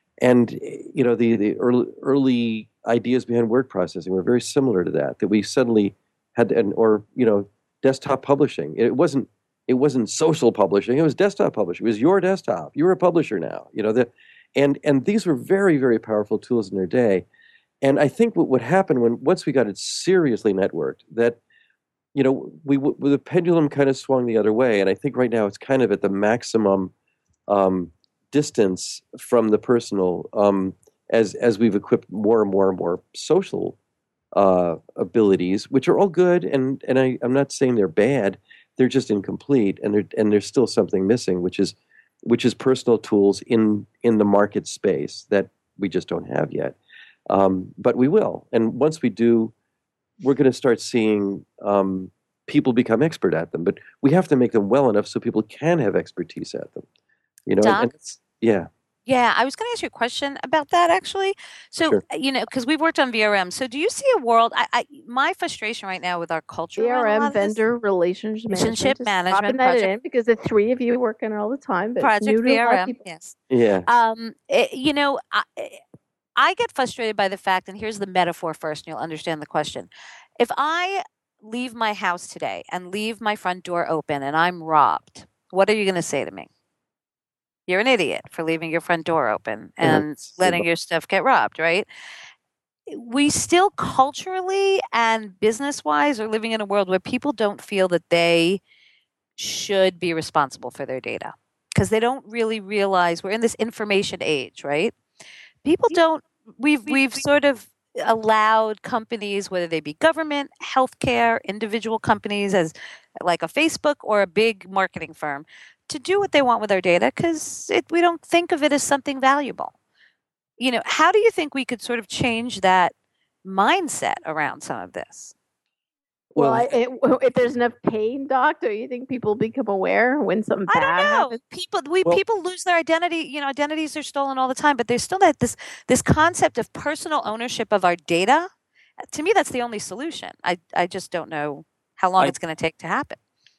the early ideas behind word processing were very similar to that we suddenly had, or desktop publishing. It wasn't It wasn't social publishing. It was desktop publishing. It was your desktop. You're a publisher now. And these were very, very powerful tools in their day. And I think what would happen once we got it seriously networked, that the pendulum kind of swung the other way. And I think right now it's kind of at the maximum distance from the personal, as we've equipped more and more and more social abilities, which are all good. And I'm not saying they're bad. They're just incomplete, and there's still something missing, which is personal tools in the market space that we just don't have yet. But we will, and once we do, we're going to start seeing people become expert at them. But we have to make them well enough so people can have expertise at them. Doc? Yeah. Yeah, I was going to ask you a question about that, actually. So, Sure. Because we've worked on VRM. So do you see a world, my frustration right now with our culture. VRM, vendor relationship management. Popping that in because the three of you work on it all the time. But Project VRM, yes. Yeah. I get frustrated by the fact, and here's the metaphor first, and you'll understand the question. If I leave my house today and leave my front door open and I'm robbed, what are you going to say to me? You're an idiot for leaving your front door open and letting your stuff get robbed, right? We still culturally and business-wise are living in a world where people don't feel that they should be responsible for their data because they don't really realize we're in this information age, right? People don't. We've sort of allowed companies, whether they be government, healthcare, individual companies, as like a Facebook or a big marketing firm, to do what they want with our data because we don't think of it as something valuable. How do you think we could sort of change that mindset around some of this? Well, if there's enough pain, Doc, do you think people become aware when something bad happens? People lose their identity. Identities are stolen all the time, but there's still this concept of personal ownership of our data. To me, that's the only solution. I just don't know how long it's going to take to happen.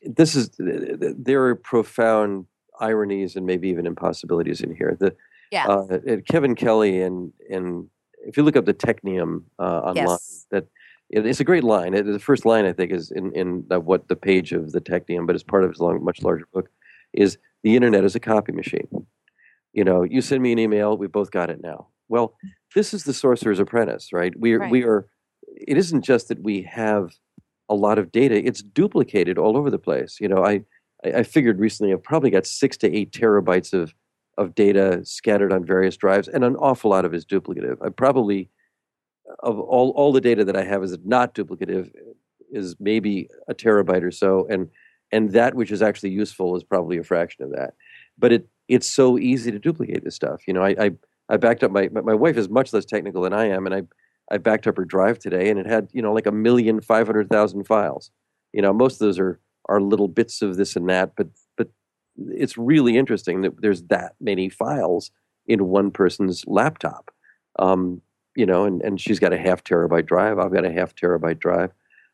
There are profound ironies and maybe even impossibilities in here. Kevin Kelly and if you look up the Technium online, yes. It's a great line. The first line I think is in the page of the Technium, but it's part of his much larger book. Is the internet is a copy machine. You send me an email, we both got it now. Well, this is the Sorcerer's Apprentice, right? We are. It isn't just that we have a lot of data; it's duplicated all over the place. I figured recently I've probably got 6 to 8 terabytes of data scattered on various drives, and an awful lot of it is duplicative. I probably, of all the data that I have is not duplicative, is maybe a terabyte or so, and that which is actually useful is probably a fraction of that. But it's so easy to duplicate this stuff. I backed up my wife is much less technical than I am, and I backed up her drive today, and it had like 1,500,000 files. Most of those are little bits of this and that, but it's really interesting that there's that many files in one person's laptop. And she's got a 0.5 terabyte drive. I've got a 0.5 terabyte drive.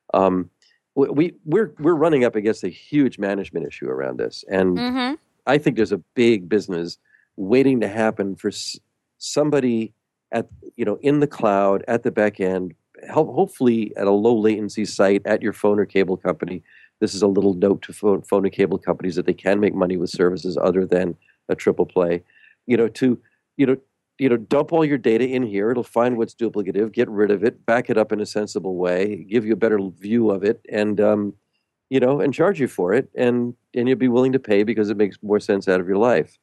We're running up against a huge management issue around this, and I think there's a big business waiting to happen for somebody in the cloud at the back end, hopefully at a low latency site at your phone or cable company. This is a little note to phone and cable companies that they can make money with services other than a triple play. Dump all your data in here. It'll find what's duplicative, get rid of it, back it up in a sensible way, give you a better view of it, and and charge you for it, and you'll be willing to pay because it makes more sense out of your life.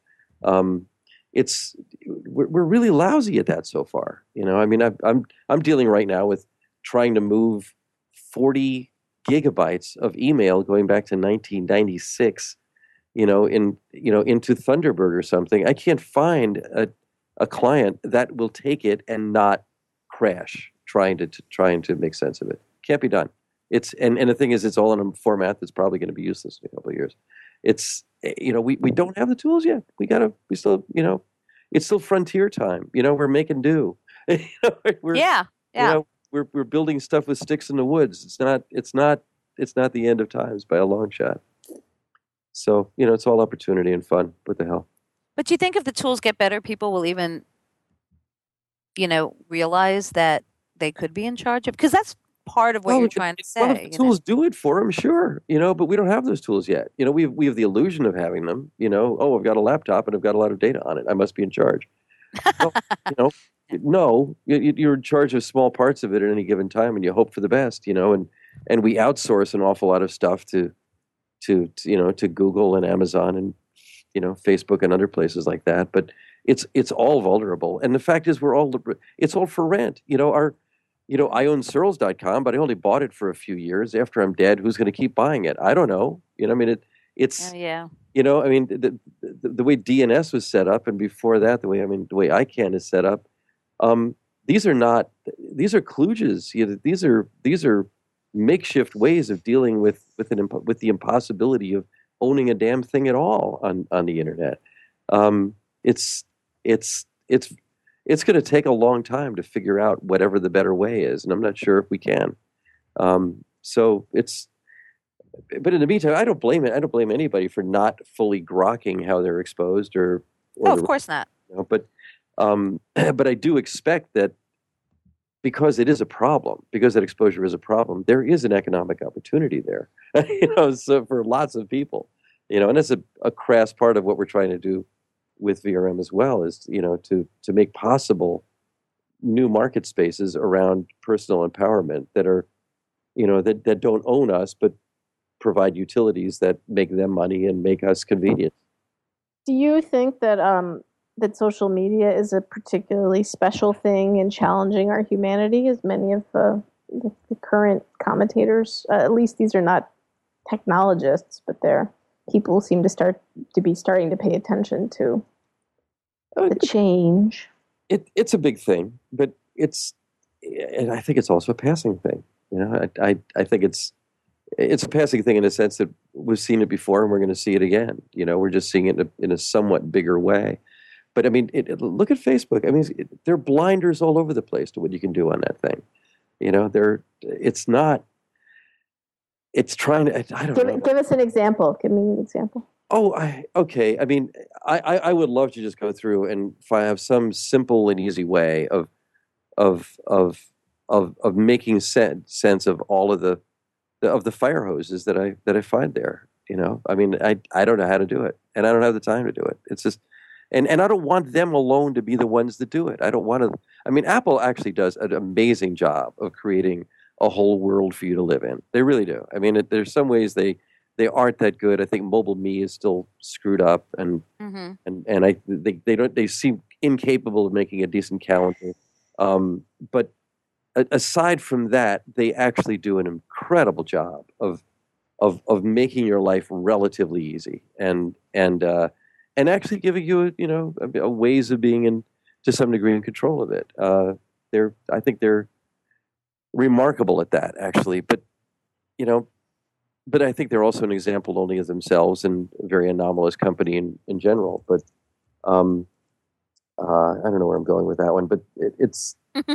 We're really lousy at that so far. I'm dealing right now with trying to move 40 gigabytes of email going back to 1996, into Thunderbird or something. I can't find a client that will take it and not crash trying to make sense of it. Can't be done. And the thing is, it's all in a format that's probably going to be useless in a couple of years. We don't have the tools yet. It's still frontier time. We're making do. We're building stuff with sticks in the woods. It's not the end of times by a long shot. So, it's all opportunity and fun. What the hell? But do you think if the tools get better, people will even, realize that they could be in charge of? Because that's part of what you're trying to say. Well, if the tools do it for them, sure, but we don't have those tools yet. We have the illusion of having them. I've got a laptop and I've got a lot of data on it. I must be in charge. Well, no, you're in charge of small parts of it at any given time, and you hope for the best. And we outsource an awful lot of stuff to Google and Amazon and Facebook and other places like that. But it's all vulnerable, and the fact is it's all for rent. I own Searls.com, but I only bought it for a few years. After I'm dead, who's going to keep buying it? I don't know. It's yeah. The way DNS was set up, and before that, the way ICANN is set up. These are kludges. These are makeshift ways of dealing with the impossibility of owning a damn thing at all on the internet. It's going to take a long time to figure out whatever the better way is, and I'm not sure if we can. But in the meantime, I don't blame it. I don't blame anybody for not fully grokking how they're exposed, or of course not. But I do expect that because it is a problem, because that exposure is a problem, there is an economic opportunity there. So for lots of people, and that's a crass part of what we're trying to do with VRM as well, is to make possible new market spaces around personal empowerment that are that don't own us but provide utilities that make them money and make us convenient. Do you think that that social media is a particularly special thing in challenging our humanity, as many of the current commentators, at least these are not technologists, but they're people seem to be starting to pay attention to the change. It's a big thing, but and I think it's also a passing thing. I think it's a passing thing in the sense that we've seen it before and we're going to see it again. We're just seeing it in a somewhat bigger way. But I mean, look at Facebook. I mean, there are blinders all over the place to what you can do on that thing. It's trying to. I don't know. Give us an example. Give me an example. Okay. I mean, I would love to just go through and have some simple and easy way of making sense of all of the fire hoses that I find there. I mean, I don't know how to do it, and I don't have the time to do it. It's just, and I don't want them alone to be the ones that do it. I don't want to. I mean, Apple actually does an amazing job of creating a whole world for you to live in. They really do. I mean, there's some ways they aren't that good. I think Mobile Me is still screwed up, and they seem incapable of making a decent calendar. But aside from that, they actually do an incredible job of making your life relatively easy, and actually giving you a ways of being to some degree in control of it. I think they're remarkable at that, actually, but I think they're also an example only of themselves and a very anomalous company in general. But I don't know where I'm going with that one, but it's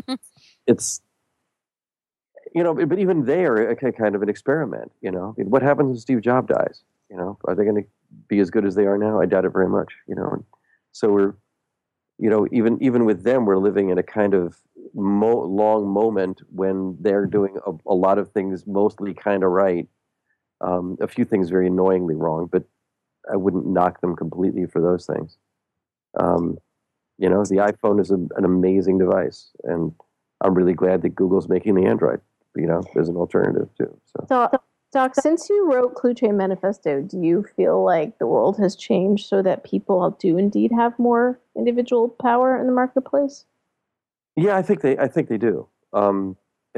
but even they are a kind of an experiment. I mean, what happens when Steve Jobs dies? Are they going to be as good as they are now? I doubt it very much. And so we're, even with them, we're living in a kind of long moment when they're doing a lot of things mostly kind of right, a few things very annoyingly wrong, but I wouldn't knock them completely for those things. The iPhone is an amazing device, and I'm really glad that Google's making the Android, as an alternative too. So, Doc, since you wrote Clue Train Manifesto, do you feel like the world has changed so that people do indeed have more individual power in the marketplace? Yeah, I think they do. And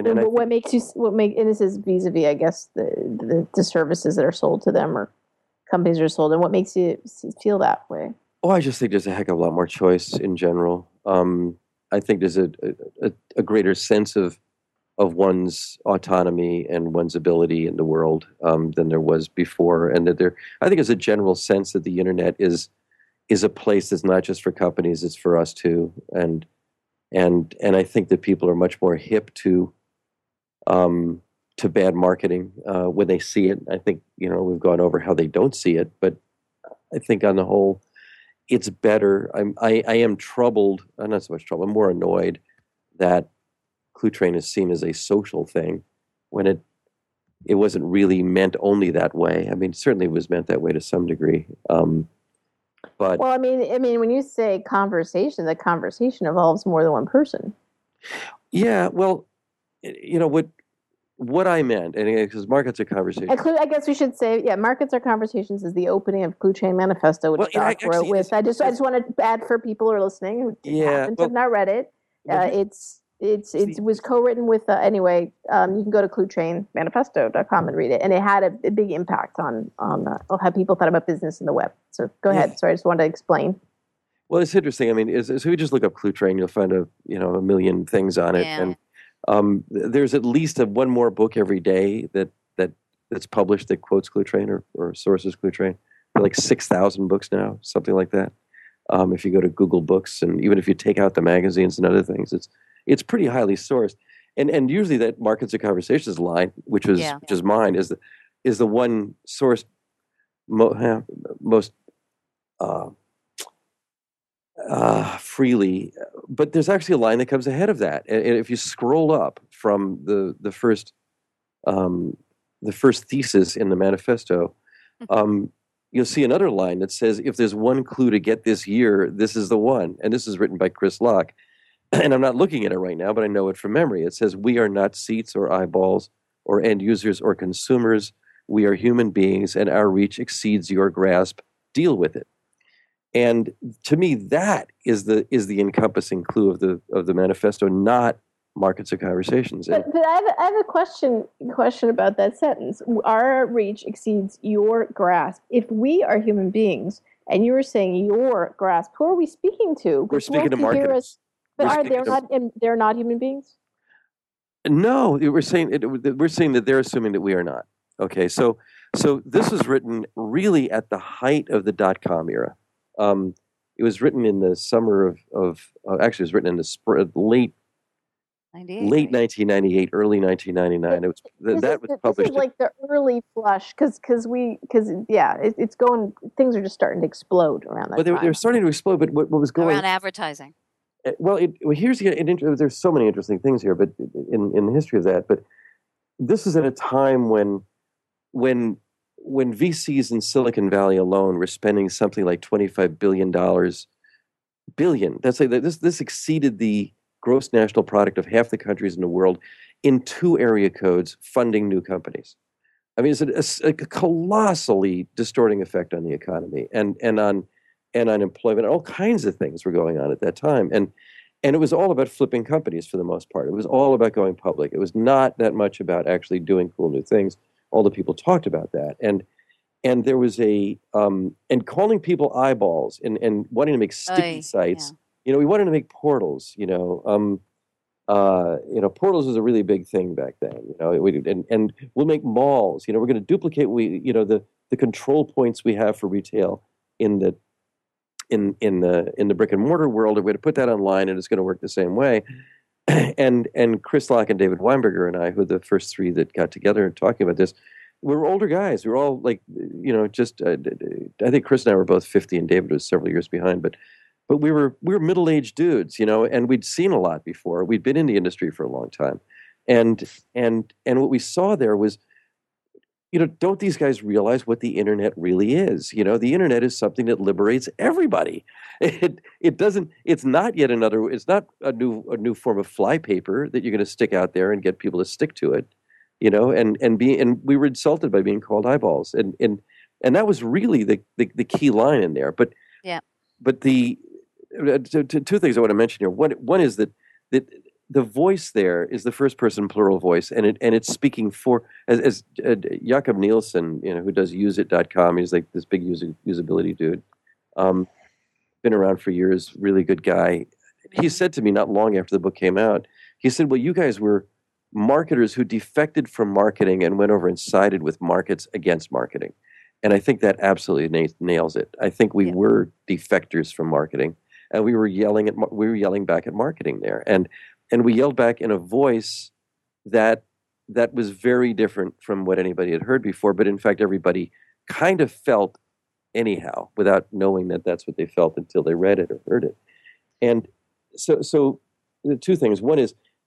Oh, I just think there's a heck of a lot more choice in general. I think there's a greater sense of one's autonomy and one's ability in the world than there was before, and that I think there's a general sense that the internet is a place that's not just for companies; it's for us too. And I think that people are much more hip to bad marketing when they see it. I think we've gone over how they don't see it, but I think on the whole, it's better. I am troubled. Not so much troubled. I'm more annoyed that Clue Train is seen as a social thing when it wasn't really meant only that way. I mean, certainly it was meant that way to some degree. But well, I mean, when you say conversation, the conversation involves more than one person. Yeah, well, what I meant, and because markets are conversations. I guess we should say, markets are conversations is the opening of Clue Chain Manifesto, which Doc wrote with. I just want to add for people who are listening who happen to have not read it. It was co-written with anyway. You can go to cluechainmanifesto.com and read it, and it had a big impact on how people thought about business in the web. So go ahead. Sorry, I just wanted to explain. Well, it's interesting. I mean, so you just look up Clue Train, you'll find a million things on it, and there's at least one more book every day that's published that quotes Clue Train or sources Clue Train. There are like 6,000 books now, something like that. If you go to Google Books, and even if you take out the magazines and other things, it's pretty highly sourced. And usually that Markets and Conversations line, which is mine, is the one sourced most freely. But there's actually a line that comes ahead of that. And if you scroll up from the first thesis in the manifesto, you'll see another line that says, if there's one clue to get this year, this is the one. And this is written by Chris Locke. And I'm not looking at it right now, but I know it from memory. It says, we are not seats or eyeballs or end users or consumers. We are human beings, and our reach exceeds your grasp. Deal with it. And to me, that is the encompassing clue of the manifesto, not Markets or Conversations. But I have a question about that sentence. Our reach exceeds your grasp. If we are human beings, and you were saying your grasp, who are we speaking to? We're speaking to marketers. But they're not human beings? No, we're saying that they're assuming that we are not. Okay, so this was written really at the height of the .com era. It was written in the summer of actually it was written in the late 1998, early 1999. It was that was published. This is like the early flush because it's going. Things are just starting to explode around that. Well, they were starting to explode. But what was going around advertising? Well, there's so many interesting things here, but in the history of that. But this is at a time when VCs in Silicon Valley alone were spending something like $25 billion. That's like this exceeded the gross national product of half the countries in the world in 2 area codes funding new companies. I mean, it's a colossally distorting effect on the economy and on employment. All kinds of things were going on at that time, and it was all about flipping companies for the most part. It was all about going public. It was not that much about actually doing cool new things. All the people talked about that, and there was and calling people eyeballs and wanting to make sticky sites. Yeah. We wanted to make portals. Portals was a really big thing back then. And we'll make malls. We're going to duplicate the control points we have for retail in the brick and mortar world. We're going to put that online, and it's going to work the same way. And Chris Locke and David Weinberger and I, who are the first 3 that got together and talking about this, we were older guys. We were all like, I think Chris and I were both 50, and David was several years behind. But we were middle-aged dudes, and we'd seen a lot before. We'd been in the industry for a long time, and what we saw there was, don't these guys realize what the internet really is? The internet is something that liberates everybody. It doesn't. It's not yet another. It's not a new form of flypaper that you're going to stick out there and get people to stick to it. And we were insulted by being called eyeballs, and that was really the key line in there. But the 2 things I want to mention here. One is that the voice there is the first person plural voice, and it's speaking for as Jakob Nielsen, who does useit.com. He's like this big usability dude. Been around for years, really good guy. He said to me not long after the book came out, he said, well, you guys were marketers who defected from marketing and went over and sided with markets against marketing. And I think that absolutely nails it. I think we were defectors from marketing, and we were yelling back at marketing there. And we yelled back in a voice that was very different from what anybody had heard before. But in fact, everybody kind of felt anyhow, without knowing that that's what they felt until they read it or heard it. And so the 2 things. One is,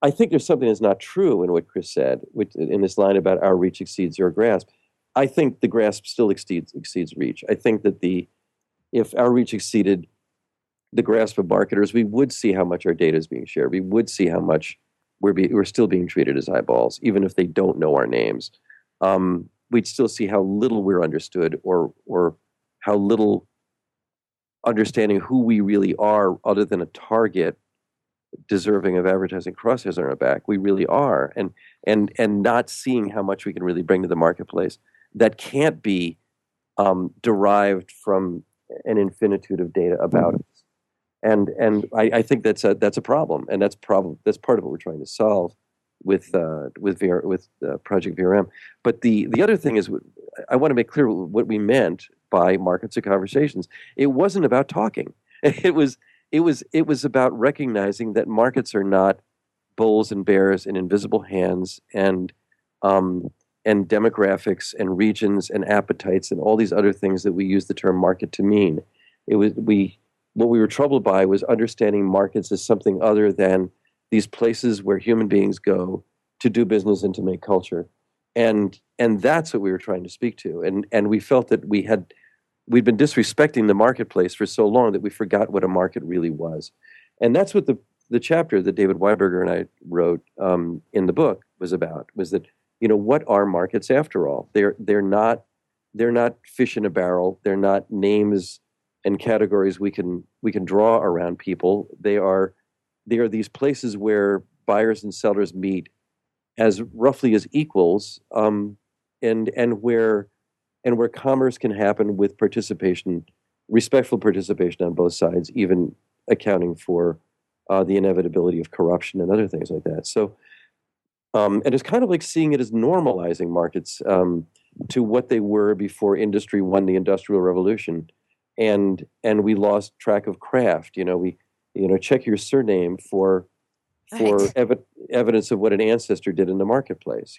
I think there's something that's not true in what Chris said, in this line about our reach exceeds your grasp. I think the grasp still exceeds reach. I think that if our reach exceeded the grasp of marketers, we would see how much our data is being shared. We would see how much we're still being treated as eyeballs, even if they don't know our names. We'd still see how little we're understood, or how little understanding who we really are, other than a target deserving of advertising crosshairs on our back. We really are, and not seeing how much we can really bring to the marketplace that can't be derived from an infinitude of data about us. And I think that's a problem, and that's part of what we're trying to solve with Project VRM. But the other thing is, I want to make clear what we meant by markets or conversations. It wasn't about talking. It was about recognizing that markets are not bulls and bears and invisible hands and demographics and regions and appetites and all these other things that we use the term market to mean. What we were troubled by was understanding markets as something other than these places where human beings go to do business and to make culture. And that's what we were trying to speak to. And we felt that we'd been disrespecting the marketplace for so long that we forgot what a market really was. And that's what the chapter that David Weinberger and I wrote in the book was about, was that, what are markets after all? They're not fish in a barrel. They're not names and categories we can draw around people. They are these places where buyers and sellers meet as roughly as equals, and where commerce can happen with participation, respectful participation on both sides, even accounting for the inevitability of corruption and other things like that. So, and it's kind of like seeing it as normalizing markets to what they were before industry won the Industrial Revolution, and we lost track of craft. Check your surname for evidence of what an ancestor did in the marketplace.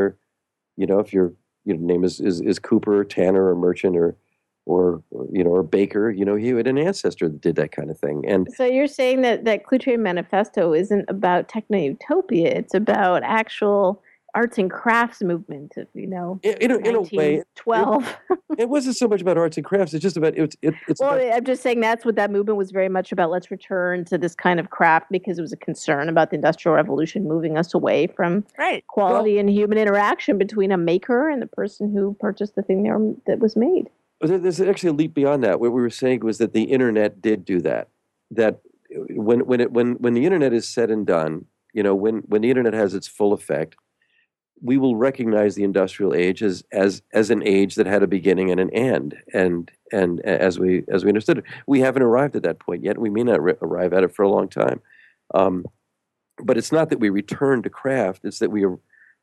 If your name is Cooper or Tanner or Merchant or Baker, you had an ancestor that did that kind of thing. And so you're saying that Cluetrain Manifesto isn't about techno-utopia; it's about actual arts and crafts movement of, in a way, 12. It wasn't so much about arts and crafts. It's just about it's. Well, about, I'm just saying that's what that movement was very much about. Let's return to this kind of craft, because it was a concern about the Industrial Revolution moving us away from quality and human interaction between a maker and the person who purchased the thing that was made. There's actually a leap beyond that. What we were saying was that the internet did do that. That when the internet is said and done, when the internet has its full effect, we will recognize the industrial age as an age that had a beginning and an end, and as we understood it, we haven't arrived at that point yet. We may not arrive at it for a long time, but it's not that we return to craft. It's that we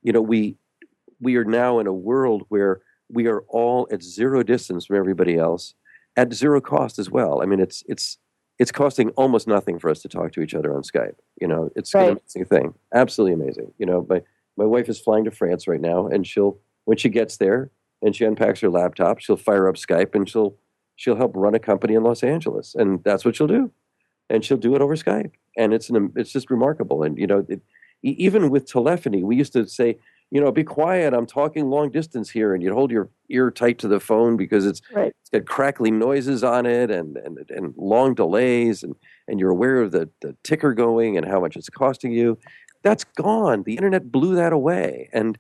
are now in a world where we are all at zero distance from everybody else, at zero cost as well. I mean, it's costing almost nothing for us to talk to each other on Skype. It's an amazing thing, absolutely amazing. My wife is flying to France right now, and when she gets there and she unpacks her laptop, she'll fire up Skype and she'll help run a company in Los Angeles, and that's what she'll do, and she'll do it over Skype, and it's just remarkable. And even with telephony, we used to say, be quiet, I'm talking long distance here, and you'd hold your ear tight to the phone because it's got crackling noises on it and long delays, and you're aware of the ticker going and how much it's costing you. That's gone. The internet blew that away, and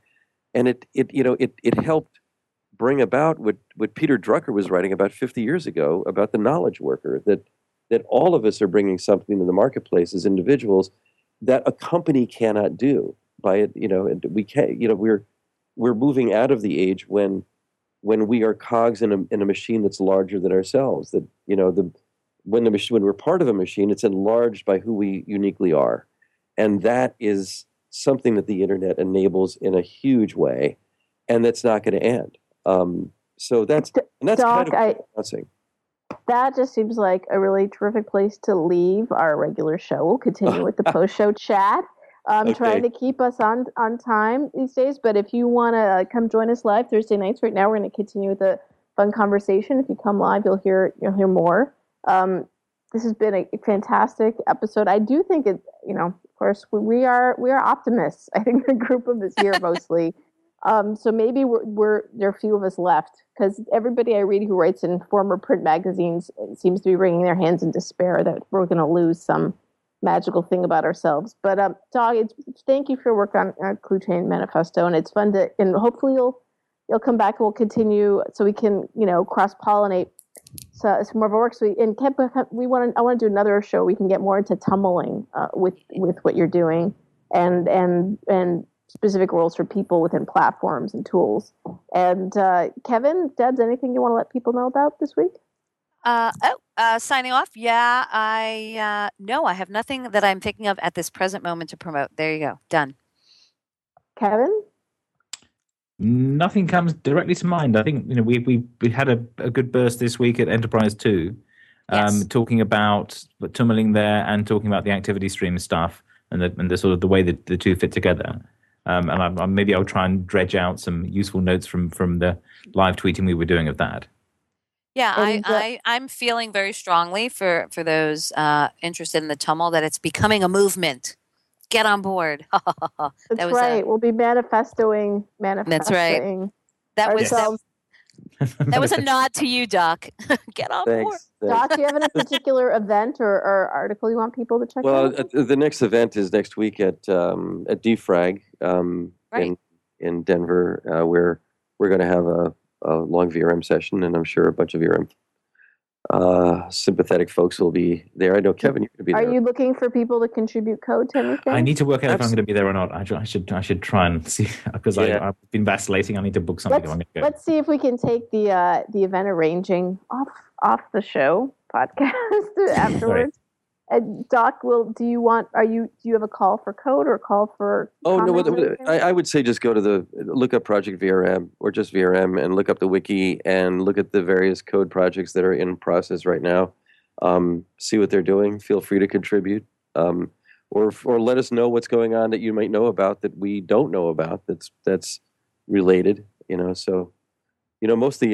it helped bring about what Peter Drucker was writing about 50 years ago about the knowledge worker, that all of us are bringing something to the marketplace as individuals that a company cannot do. By it, and we can't. We're moving out of the age when we are cogs in a machine that's larger than ourselves. That when we're part of a machine, it's enlarged by who we uniquely are. And that is something that the internet enables in a huge way, and that's not going to end. So that's Doc, kind of announcing. That just seems like a really terrific place to leave our regular show. We'll continue with the post-show chat. Trying to keep us on time these days, but if you want to come join us live Thursday nights, right now we're going to continue with a fun conversation. If you come live, you'll hear more. this has been a fantastic episode. I do think it, of course, we are optimists. I think the group of us here mostly. So maybe there are a few of us left, because everybody I read who writes in former print magazines seems to be wringing their hands in despair that we're going to lose some magical thing about ourselves. But Doug, thank you for your work on Clue Train Manifesto, and it's fun to, and hopefully you'll come back and we'll continue so we can cross pollinate some more of our work. So I want to do another show. We can get more into tumbling with what you're doing and specific roles for people within platforms and tools. And Kevin, Debs, anything you want to let people know about this week? Signing off. Yeah, I have nothing that I'm thinking of at this present moment to promote. There you go. Done. Kevin? Nothing comes directly to mind. I think we had a good burst this week at Enterprise 2, Yes. talking about tumbling there and talking about the activity stream stuff and the sort of the way that the two fit together. And maybe I'll try and dredge out some useful notes from the live tweeting we were doing of that. Yeah, I'm feeling very strongly for those interested in the tumble that it's becoming a movement. Get on board. That's right. We'll be manifesting. That's right. That was a nod to you, Doc. Get on board. Thanks. Doc, do you have any particular event or article you want people to check out? Well, the next event is next week at DFRAG Right. in Denver, where we're going to have a long VRM session, and I'm sure a bunch of VRM sympathetic folks will be there. I know, Kevin, you're going to be there. Are you looking for people to contribute code to anything? I need to work out if I'm going to be there or not. I should try and see, because I've been vacillating. I need to book something. Let's see if we can take the event arranging off the show podcast afterwards. Doc, do you have a call for code or a call for? Oh no! I would say just go to look up Project VRM or just VRM and look up the wiki and look at the various code projects that are in process right now. See what they're doing. Feel free to contribute, or let us know what's going on that you might know about that we don't know about. That's related. So mostly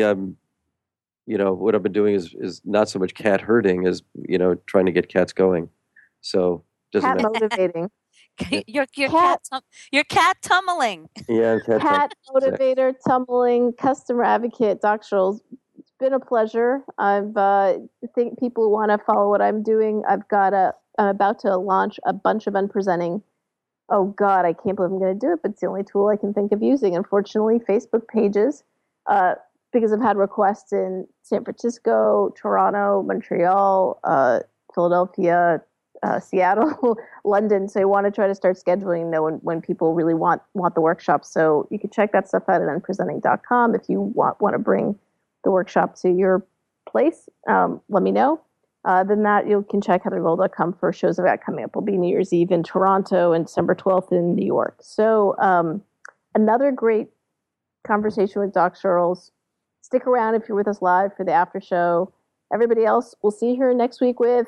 what I've been doing is not so much cat herding as trying to get cats going. So cat motivating. Your cat tumbling. Yeah, cat motivator, tumbling, customer advocate, Doc Scholes. It's been a pleasure. I think people want to follow what I'm doing. I'm about to launch a bunch of unpresenting. Oh God, I can't believe I'm going to do it, but it's the only tool I can think of using. Unfortunately, Facebook pages. Because I've had requests in San Francisco, Toronto, Montreal, Philadelphia, Seattle, London. So I want to try to start scheduling when people really want the workshop. So you can check that stuff out at unpresenting.com. If you want to bring the workshop to your place, let me know. Then that you can check heathergold.com for shows I've got coming up. Will be New Year's Eve in Toronto and December 12th in New York. So another great conversation with Doc Scholes. Stick around if you're with us live for the after show. Everybody else, we'll see you here next week with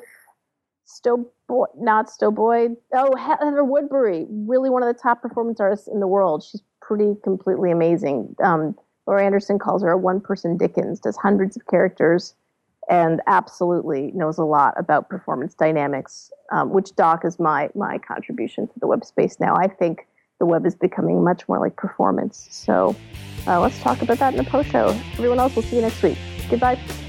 not Stowe Boyd. Oh, Heather Woodbury, really one of the top performance artists in the world. She's pretty completely amazing. Laura Anderson calls her a one-person Dickens, does hundreds of characters, and absolutely knows a lot about performance dynamics, which Doc is my contribution to the web space now. I think the web is becoming much more like performance. So let's talk about that in the post show. Everyone else, we'll see you next week. Goodbye.